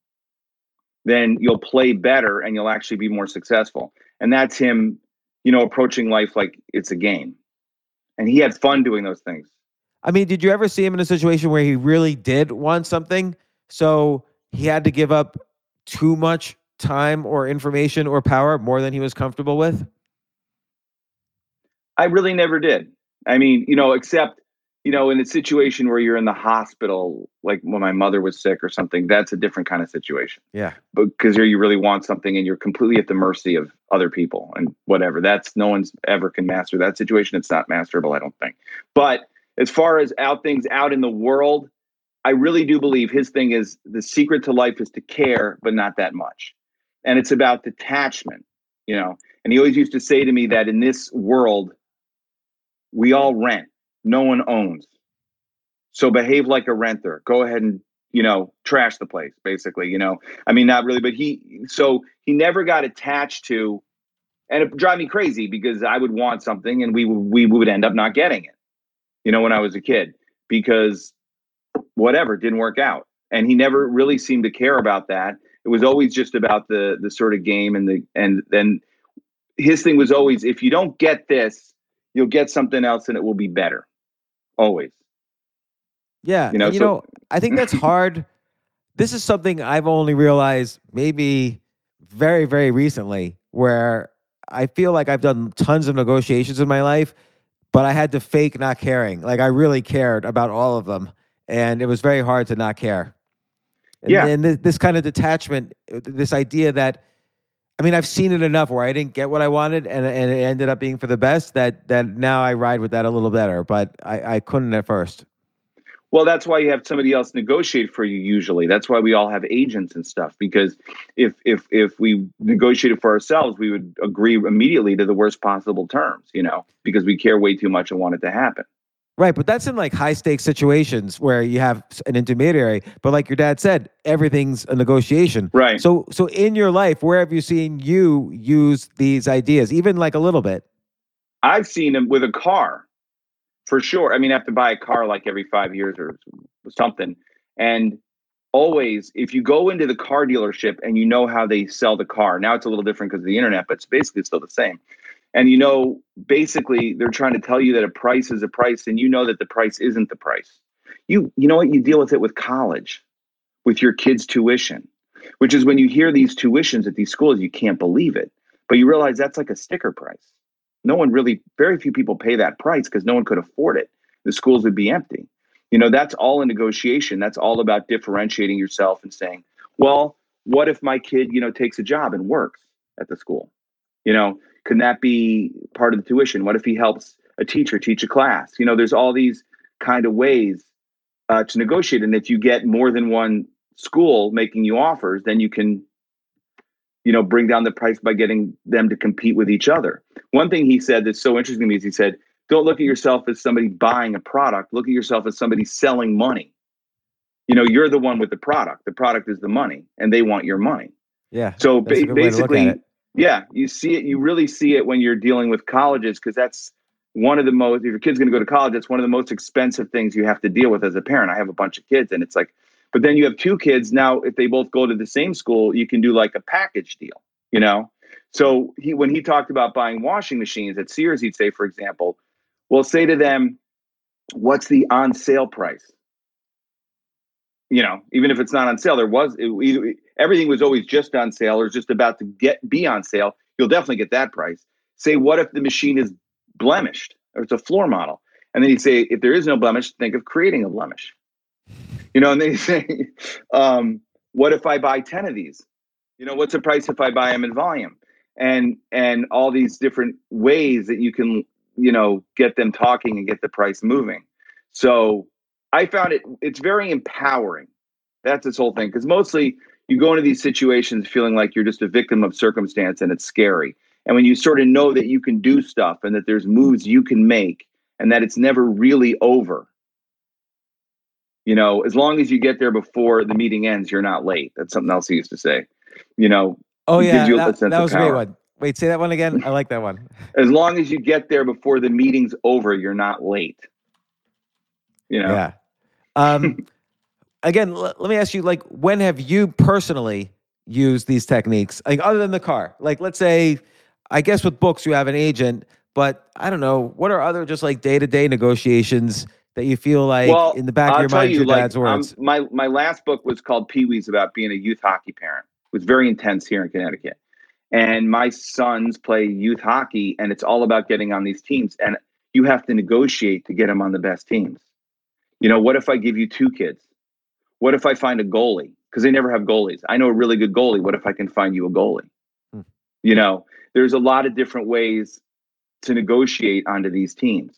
then you'll play better and you'll actually be more successful. And that's him, you know, approaching life like it's a game. And he had fun doing those things. I mean, did you ever see him in a situation where he really did want something, so he had to give up too much time or information or power more than he was comfortable with? I really never did. I mean, you know, except, you know, in a situation where you're in the hospital, like when my mother was sick or something, that's a different kind of situation. Yeah. Because here you really want something and you're completely at the mercy of other people and whatever. That's no one's ever can master that situation. It's not masterable, I don't think. But as far as out things out in the world, I really do believe his thing is the secret to life is to care, but not that much. And it's about detachment, you know. And he always used to say to me that in this world, we all rent. No one owns. So behave like a renter. Go ahead and, you know, trash the place, basically, you know. I mean, not really, but he, so he never got attached to, and it drive me crazy because I would want something and we, we would end up not getting it, you know, when I was a kid, because whatever, didn't work out. And he never really seemed to care about that. It was always just about the the sort of game and the, and then his thing was always, if you don't get this, you'll get something else and it will be better. Always. Yeah. You know, and, you so- know, I think that's hard. This is something I've only realized maybe very, very recently, where I feel like I've done tons of negotiations in my life, but I had to fake not caring. Like I really cared about all of them, and it was very hard to not care. And, Yeah. and this, this kind of detachment, this idea that, I mean, I've seen it enough where I didn't get what I wanted, and and it ended up being for the best, that that now I ride with that a little better, but I, I couldn't at first. Well, that's why you have somebody else negotiate for you usually. That's why we all have agents and stuff, because if if if we negotiated for ourselves, we would agree immediately to the worst possible terms, you know, because we care way too much and want it to happen. Right, but that's in like high stakes situations where you have an intermediary. But like your dad said, everything's a negotiation. Right. So, so in your life, where have you seen you use these ideas, even like a little bit? I've seen them with a car, for sure. I mean, I have to buy a car like every five years or something. And always, if you go into the car dealership and you know how they sell the car, now it's a little different because of the internet, but it's basically still the same. And you know, basically, they're trying to tell you that a price is a price, and you know that the price isn't the price. You you know what? You deal with it with college, with your kids' tuition, which is when you hear these tuitions at these schools, you can't believe it. But you realize that's like a sticker price. No one really, very few people pay that price because no one could afford it. The schools would be empty. You know, that's all a negotiation. That's all about differentiating yourself and saying, well, what if my kid, you know, takes a job and works at the school? You know, can that be part of the tuition? What if he helps a teacher teach a class? You know, there's all these kind of ways uh, to negotiate. And if you get more than one school making you offers, then you can, you know, bring down the price by getting them to compete with each other. One thing he said that's so interesting to me is he said, don't look at yourself as somebody buying a product. Look at yourself as somebody selling money. You know, you're the one with the product. The product is the money, and they want your money. Yeah. So ba- basically, yeah, you see it. You really see it when you're dealing with colleges, because that's one of the most, if your kid's going to go to college, that's one of the most expensive things you have to deal with as a parent. I have a bunch of kids, and it's like, but then you have two kids. Now, if they both go to the same school, you can do like a package deal, you know? So he, when he talked about buying washing machines at Sears, he'd say, for example, well, say to them, what's the on sale price? You know, even if it's not on sale, there was, it, either, everything was always just on sale or just about to get be on sale. You'll definitely get that price. Say, what if the machine is blemished or it's a floor model? And then he'd say, if there is no blemish, think of creating a blemish. You know, and then he'd say, um, what if I buy ten of these? You know, what's the price if I buy them in volume? And, and all these different ways that you can, you know, get them talking and get the price moving. So I found it, it's very empowering. That's this whole thing. Because mostly you go into these situations feeling like you're just a victim of circumstance, and it's scary. And when you sort of know that you can do stuff and that there's moves you can make and that it's never really over, you know, as long as you get there before the meeting ends, you're not late. That's something else he used to say, you know. Oh, yeah, you that, that was a great one. Wait, say that one again. I like that one. As long as you get there before the meeting's over, you're not late. You know? Yeah. Um, again, l- let me ask you, like, when have you personally used these techniques? Like, other than the car? Like, let's say, I guess with books, you have an agent, but I don't know, what are other just like day-to-day negotiations that you feel like well, in the back I'll of your tell mind, you, your like, dad's words? Um, my, my last book was called Pee-wee's, about being a youth hockey parent. It was very intense here in Connecticut. And my sons play youth hockey, and it's all about getting on these teams. And you have to negotiate to get them on the best teams. You know, what if I give you two kids? What if I find a goalie? Because they never have goalies. I know a really good goalie. What if I can find you a goalie? Hmm. You know, there's a lot of different ways to negotiate onto these teams.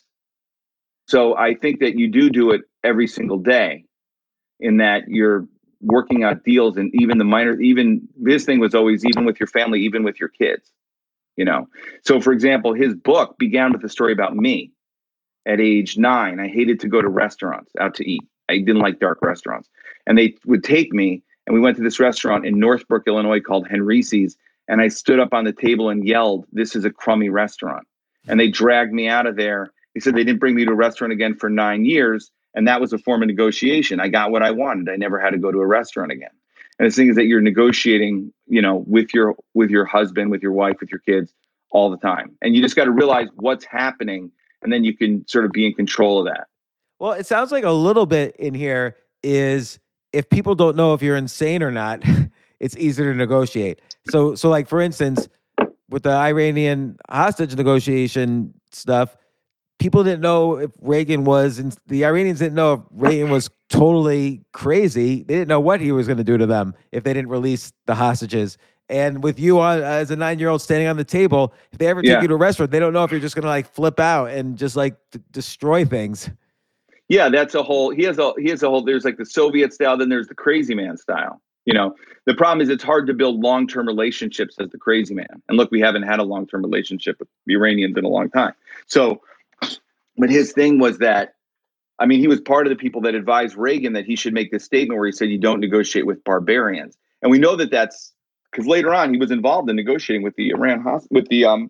So I think that you do do it every single day, in that you're working out deals, and even the minor, even this thing was always, even with your family, even with your kids, you know? So for example, his book began with a story about me. At age nine, I hated to go to restaurants out to eat. I didn't like dark restaurants. And they would take me, and we went to this restaurant in Northbrook, Illinois called Henrice's. And I stood up on the table and yelled, "This is a crummy restaurant." And they dragged me out of there. They said they didn't bring me to a restaurant again for nine years. And that was a form of negotiation. I got what I wanted. I never had to go to a restaurant again. And the thing is that you're negotiating, you know, with your, with your husband, with your wife, with your kids all the time. And you just got to realize what's happening. And then you can sort of be in control of that. Well, it sounds like a little bit in here is, if people don't know if you're insane or not, it's easier to negotiate. So, so like, for instance, with the Iranian hostage negotiation stuff, people didn't know if Reagan was, and the Iranians didn't know if Reagan was totally crazy. They didn't know what he was going to do to them if they didn't release the hostages. And with you on, as a nine-year-old standing on the table, if they ever take Yeah. you to a restaurant, they don't know if you're just going to like flip out and just like d- destroy things. Yeah, that's a whole, he has a, he has a whole, there's like the Soviet style, then there's the crazy man style. You know, the problem is it's hard to build long-term relationships as the crazy man. And look, we haven't had a long-term relationship with the Iranians in a long time. So, but his thing was that I mean, he was part of the people that advised Reagan that he should make this statement where he said, you don't negotiate with barbarians. And we know that that's because later on he was involved in negotiating with the Iran, with the, um,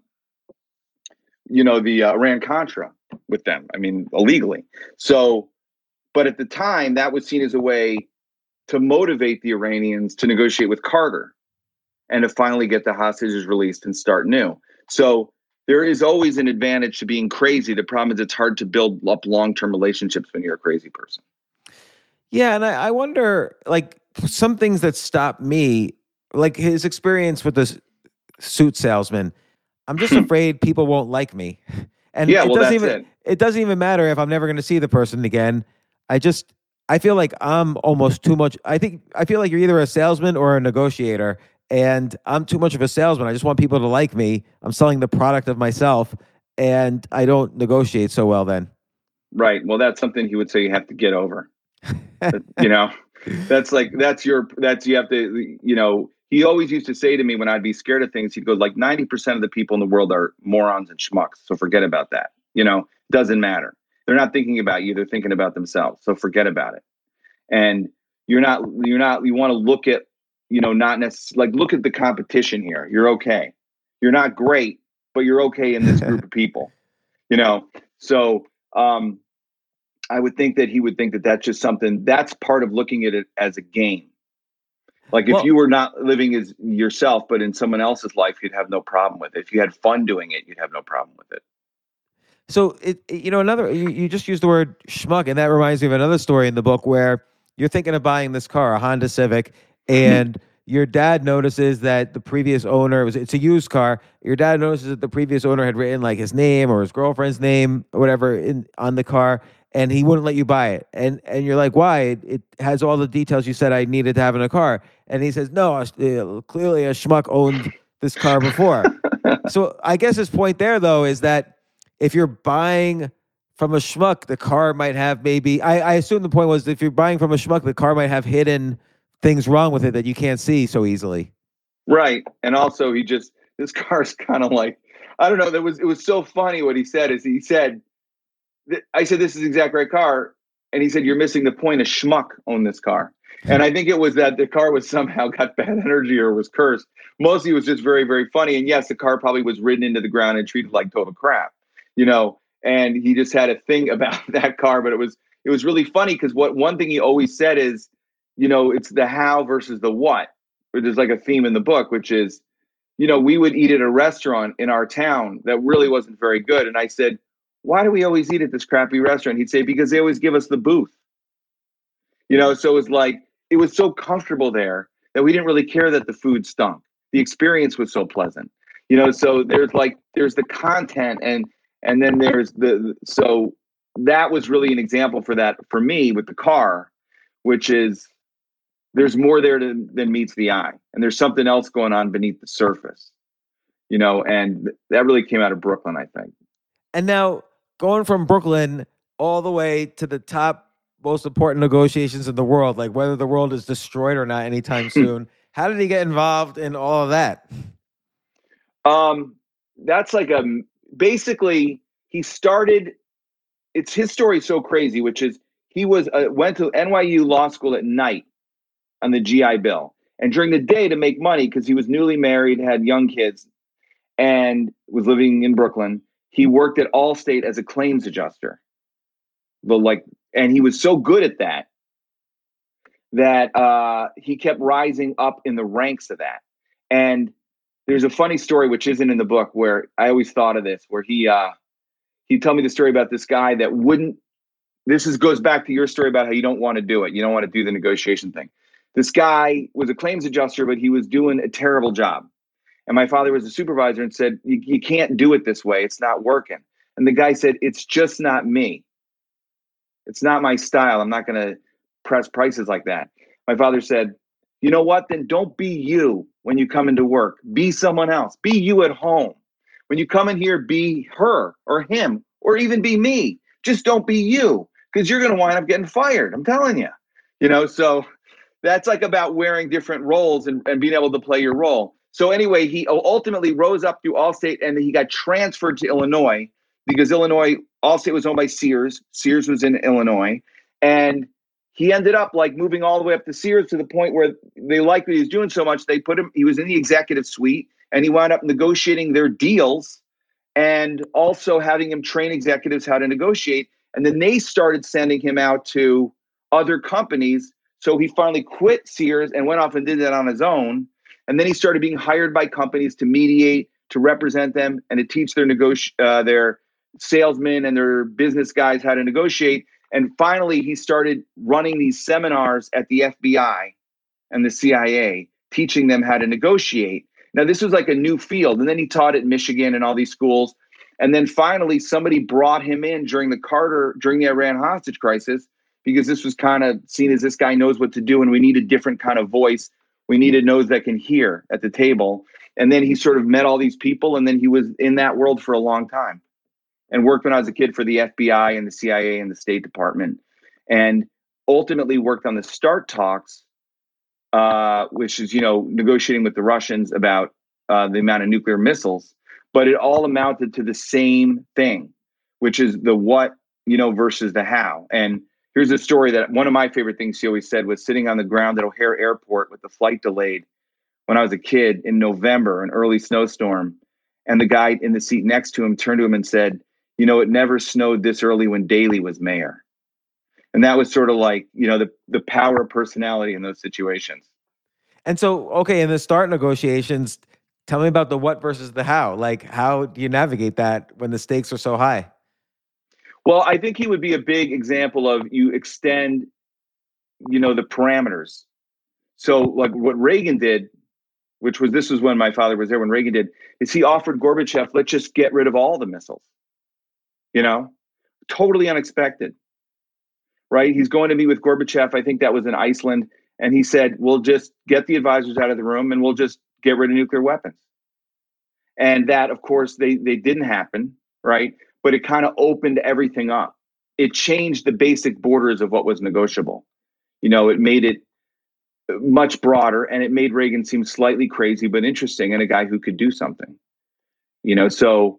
you know, the uh, Iran Contra with them. I mean, illegally. So, but at the time that was seen as a way to motivate the Iranians to negotiate with Carter and to finally get the hostages released and start new. So there is always an advantage to being crazy. The problem is it's hard to build up long-term relationships when you're a crazy person. Yeah, and I, I wonder, like, some things that stop me, like his experience with this suit salesman. I'm just afraid people won't like me. And yeah, it well, doesn't that's even it. it doesn't even matter if I'm never going to see the person again. I just I feel like I'm almost too much. I think I feel like you're either a salesman or a negotiator, and I'm too much of a salesman. I just want people to like me. I'm selling the product of myself, and I don't negotiate so well then. Right. Well, that's something he would say you have to get over. You know, that's like, that's your, that's, you have to, you know, he always used to say to me when I'd be scared of things, he'd go like ninety percent of the people in the world are morons and schmucks. So forget about that. You know, doesn't matter. They're not thinking about you. They're thinking about themselves. So forget about it. And you're not, you're not, you want to look at, you know, not necessarily like, look at the competition here. You're okay. You're not great, but you're okay in this group of people, you know? So, um, I would think that he would think that that's just something that's part of looking at it as a game. Like if Well, you were not living as yourself, but in someone else's life, you'd have no problem with it. If you had fun doing it, you'd have no problem with it. So it, it- you know, another you, you just used the word schmuck, and that reminds me of another story in the book where you're thinking of buying this car, a Honda Civic, and your dad notices that the previous owner was it's a used car. Your dad notices that the previous owner had written like his name or his girlfriend's name or whatever in on the car, and he wouldn't let you buy it. And and you're like, why? It, it has all the details you said I needed to have in a car. And he says, no, uh, clearly a schmuck owned this car before. So I guess his point there though is that if you're buying from a schmuck, the car might have maybe, I, I assume the point was if you're buying from a schmuck, the car might have hidden things wrong with it that you can't see so easily. Right. And also he just, this car is kind of like, I don't know. That was, it was so funny what he said is he said, I said, this is the exact right car. And he said, you're missing the point. A schmuck owned this car. And I think it was that the car was somehow got bad energy or was cursed. Mostly it was just very, very funny. And yes, the car probably was ridden into the ground and treated like total crap, you know, and he just had a thing about that car. But it was, it was really funny because what one thing he always said is, you know, it's the how versus the what. There's like a theme in the book, which is, you know, we would eat at a restaurant in our town that really wasn't very good. And I said, why do we always eat at this crappy restaurant? He'd say, because they always give us the booth. You know, so it was like, it was so comfortable there that we didn't really care that the food stunk. The experience was so pleasant. You know, so there's like, there's the content and, and then there's the, so that was really an example for that for me with the car, which is there's more there to, than meets the eye. And there's something else going on beneath the surface, you know, and that really came out of Brooklyn, I think. And now going from Brooklyn all the way to the top most important negotiations in the world, like whether the world is destroyed or not anytime soon. How did he get involved in all of that? Um, that's like a, basically he started, it's his story so crazy, which is he was, uh, went to N Y U law school at night on the G I Bill and during the day to make money because he was newly married, had young kids and was living in Brooklyn. He worked at Allstate as a claims adjuster. But like, and he was so good at that, that uh, he kept rising up in the ranks of that. And there's a funny story, which isn't in the book, where I always thought of this, where he, uh, he'd tell me the story about this guy that wouldn't, this is goes back to your story about how you don't want to do it. You don't want to do the negotiation thing. This guy was a claims adjuster, but he was doing a terrible job. And my father was a supervisor and said, you, you can't do it this way. It's not working. And the guy said, it's just not me. It's not my style. I'm not going to press prices like that. My father said, you know what? Then don't be you when you come into work. Be someone else. Be you at home. When you come in here, be her or him or even be me. Just don't be you because you're going to wind up getting fired. I'm telling you. You know, so that's like about wearing different roles and, and being able to play your role. So anyway, he ultimately rose up through Allstate and he got transferred to Illinois because Illinois, Allstate was owned by Sears. Sears was in Illinois. And he ended up like moving all the way up to Sears to the point where they liked what he was doing so much. They put him, he was in the executive suite and he wound up negotiating their deals and also having him train executives how to negotiate. And then they started sending him out to other companies. So he finally quit Sears and went off and did that on his own. And then he started being hired by companies to mediate, to represent them, and to teach their negoti- uh, their salesmen and their business guys how to negotiate. And finally, he started running these seminars at the F B I and the C I A, teaching them how to negotiate. Now, this was like a new field. And then he taught at Michigan and all these schools. And then finally, somebody brought him in during the Carter, during the Iran hostage crisis, because this was kind of seen as this guy knows what to do and we need a different kind of voice. We need a nose that can hear at the table. And then he sort of met all these people, and then he was in that world for a long time and worked when I was a kid for the F B I and the C I A and the State Department, and ultimately worked on the START talks, uh, which is, you know, negotiating with the Russians about uh, the amount of nuclear missiles. But it all amounted to the same thing, which is the what, you know, versus the how. And here's a story that one of my favorite things he always said was sitting on the ground at O'Hare Airport with the flight delayed when I was a kid in November, an early snowstorm. And the guy in the seat next to him turned to him and said, you know, it never snowed this early when Daley was mayor. And that was sort of like, you know, the, the power of personality in those situations. And so, okay, in the START negotiations, tell me about the what versus the how. Like, how do you navigate that when the stakes are so high? Well, I think he would be a big example of you extend, you know, the parameters. So like what Reagan did, which was, this was when my father was there, when Reagan did, is he offered Gorbachev, let's just get rid of all the missiles, you know, totally unexpected, right? He's going to meet with Gorbachev. I think that was in Iceland. And he said, we'll just get the advisors out of the room and we'll just get rid of nuclear weapons. And that, of course, they, they didn't happen, right? But it kind of opened everything up. It changed the basic borders of what was negotiable. You know, it made it much broader, and it made Reagan seem slightly crazy, but interesting, and a guy who could do something. You know, so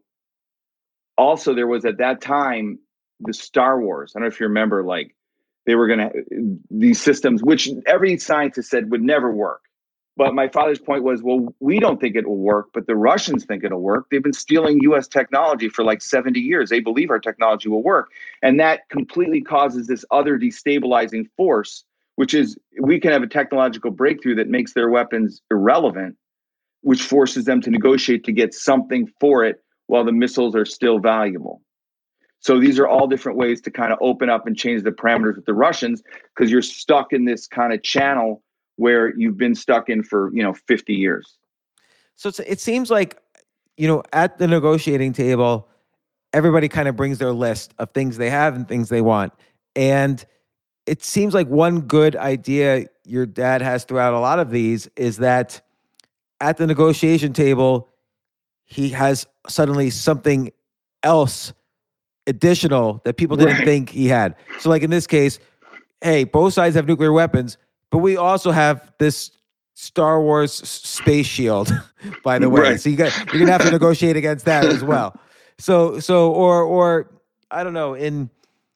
also there was at that time, the Star Wars. I don't know if you remember, like they were going to, these systems, which every scientist said would never work. But my father's point was, well, we don't think it will work, but the Russians think it'll work. They've been stealing U S technology for like seventy years. They believe our technology will work. And that completely causes this other destabilizing force, which is we can have a technological breakthrough that makes their weapons irrelevant, which forces them to negotiate to get something for it while the missiles are still valuable. So these are all different ways to kind of open up and change the parameters with the Russians, because you're stuck in this kind of channel where you've been stuck in for, you know, fifty years. So it's, it seems like, you know, at the negotiating table, everybody kind of brings their list of things they have and things they want. And it seems like one good idea your dad has throughout a lot of these is that at the negotiation table, he has suddenly something else additional that people didn't Right. think he had. So like in this case, hey, both sides have nuclear weapons, but we also have this Star Wars s- space shield, by the way. Right. So you got, you're going to have to negotiate against that as well. So, so, or, or I don't know, in,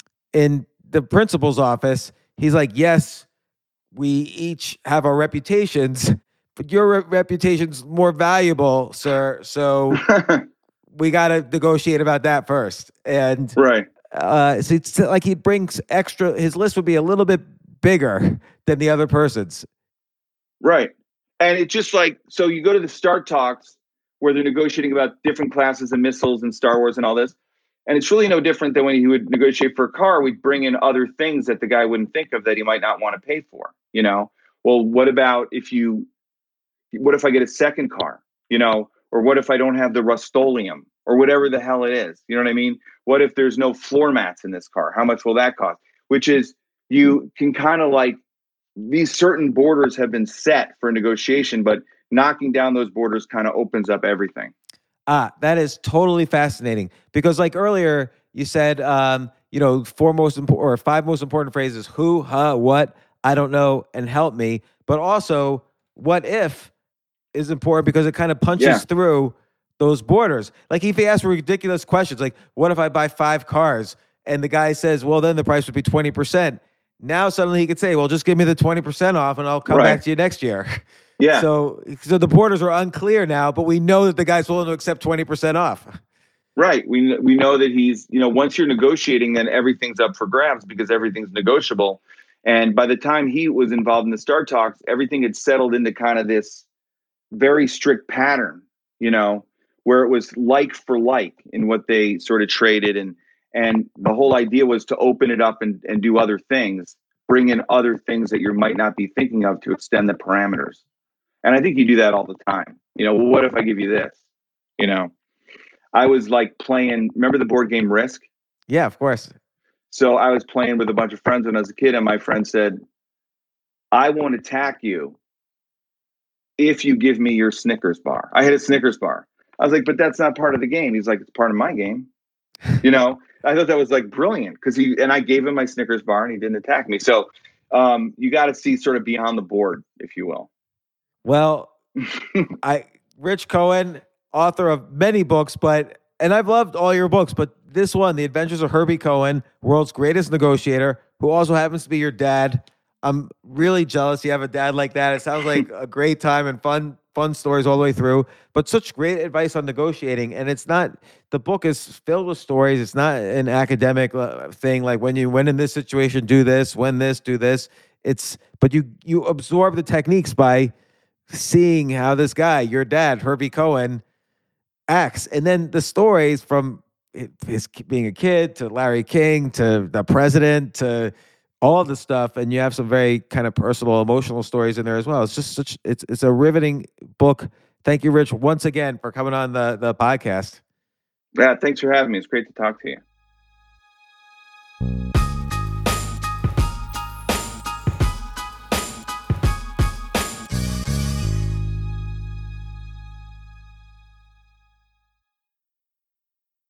in the principal's office, he's like, yes, we each have our reputations, but your re- reputation's more valuable, sir. So we got to negotiate about that first. And Right. uh, so it's like he brings extra, his list would be a little bit bigger than the other person's. Right. And it's just like, so you go to the START talks where they're negotiating about different classes of missiles and Star Wars and all this. And it's really no different than when he would negotiate for a car, we'd bring in other things that the guy wouldn't think of that he might not want to pay for, you know? Well, what about if you, what if I get a second car, you know? Or what if I don't have the Rust-Oleum or whatever the hell it is? You know what I mean? What if there's no floor mats in this car? How much will that cost? Which is, you can kind of like, these certain borders have been set for negotiation, but knocking down those borders kind of opens up everything. Ah, that is totally fascinating because like earlier you said, um, you know, four most important or five most important phrases, who, huh, what, I don't know, and help me. But also what if is important because it kind of punches Yeah. through those borders. Like if he asked ridiculous questions, like what if I buy five cars? And the guy says, well, then the price would be twenty percent. Now suddenly he could say, well, just give me the twenty percent off and I'll come Right. back to you next year. Yeah. So, so the borders are unclear now, but we know that the guy's willing to accept twenty percent off. Right. We we know that he's, you know, once you're negotiating, then everything's up for grabs because everything's negotiable. And by the time he was involved in the START talks, everything had settled into kind of this very strict pattern, you know, where it was like for like in what they sort of traded. And and the whole idea was to open it up and, and do other things, bring in other things that you might not be thinking of to extend the parameters. And I think you do that all the time. You know, well, what if I give you this? You know? I was like playing, remember the board game Risk? Yeah, of course. So I was playing with a bunch of friends when I was a kid, and my friend said, I won't attack you if you give me your Snickers bar. I had a Snickers bar. I was like, but that's not part of the game. He's like, it's part of my game. You know, I thought that was like brilliant because he, and I gave him my Snickers bar and he didn't attack me. So um, you got to see sort of beyond the board, if you will. Well, I, Rich Cohen, author of many books, but, and I've loved all your books, but this one, The Adventures of Herbie Cohen, World's Greatest Negotiator, who also happens to be your dad. I'm really jealous you have a dad like that. It sounds like a great time and fun, fun stories all the way through, but such great advice on negotiating. And it's not, the book is filled with stories. It's not an academic thing. Like when you, when in this situation, do this, when this, do this. It's, but you, you absorb the techniques by seeing how this guy, your dad, Herbie Cohen, acts. And then the stories from his being a kid to Larry King to the president to all of the stuff. And you have some very kind of personal, emotional stories in there as well. It's just such, it's, it's a riveting book. Thank you, Rich, once again for coming on the, the podcast. Yeah. Thanks for having me. It's great to talk to you.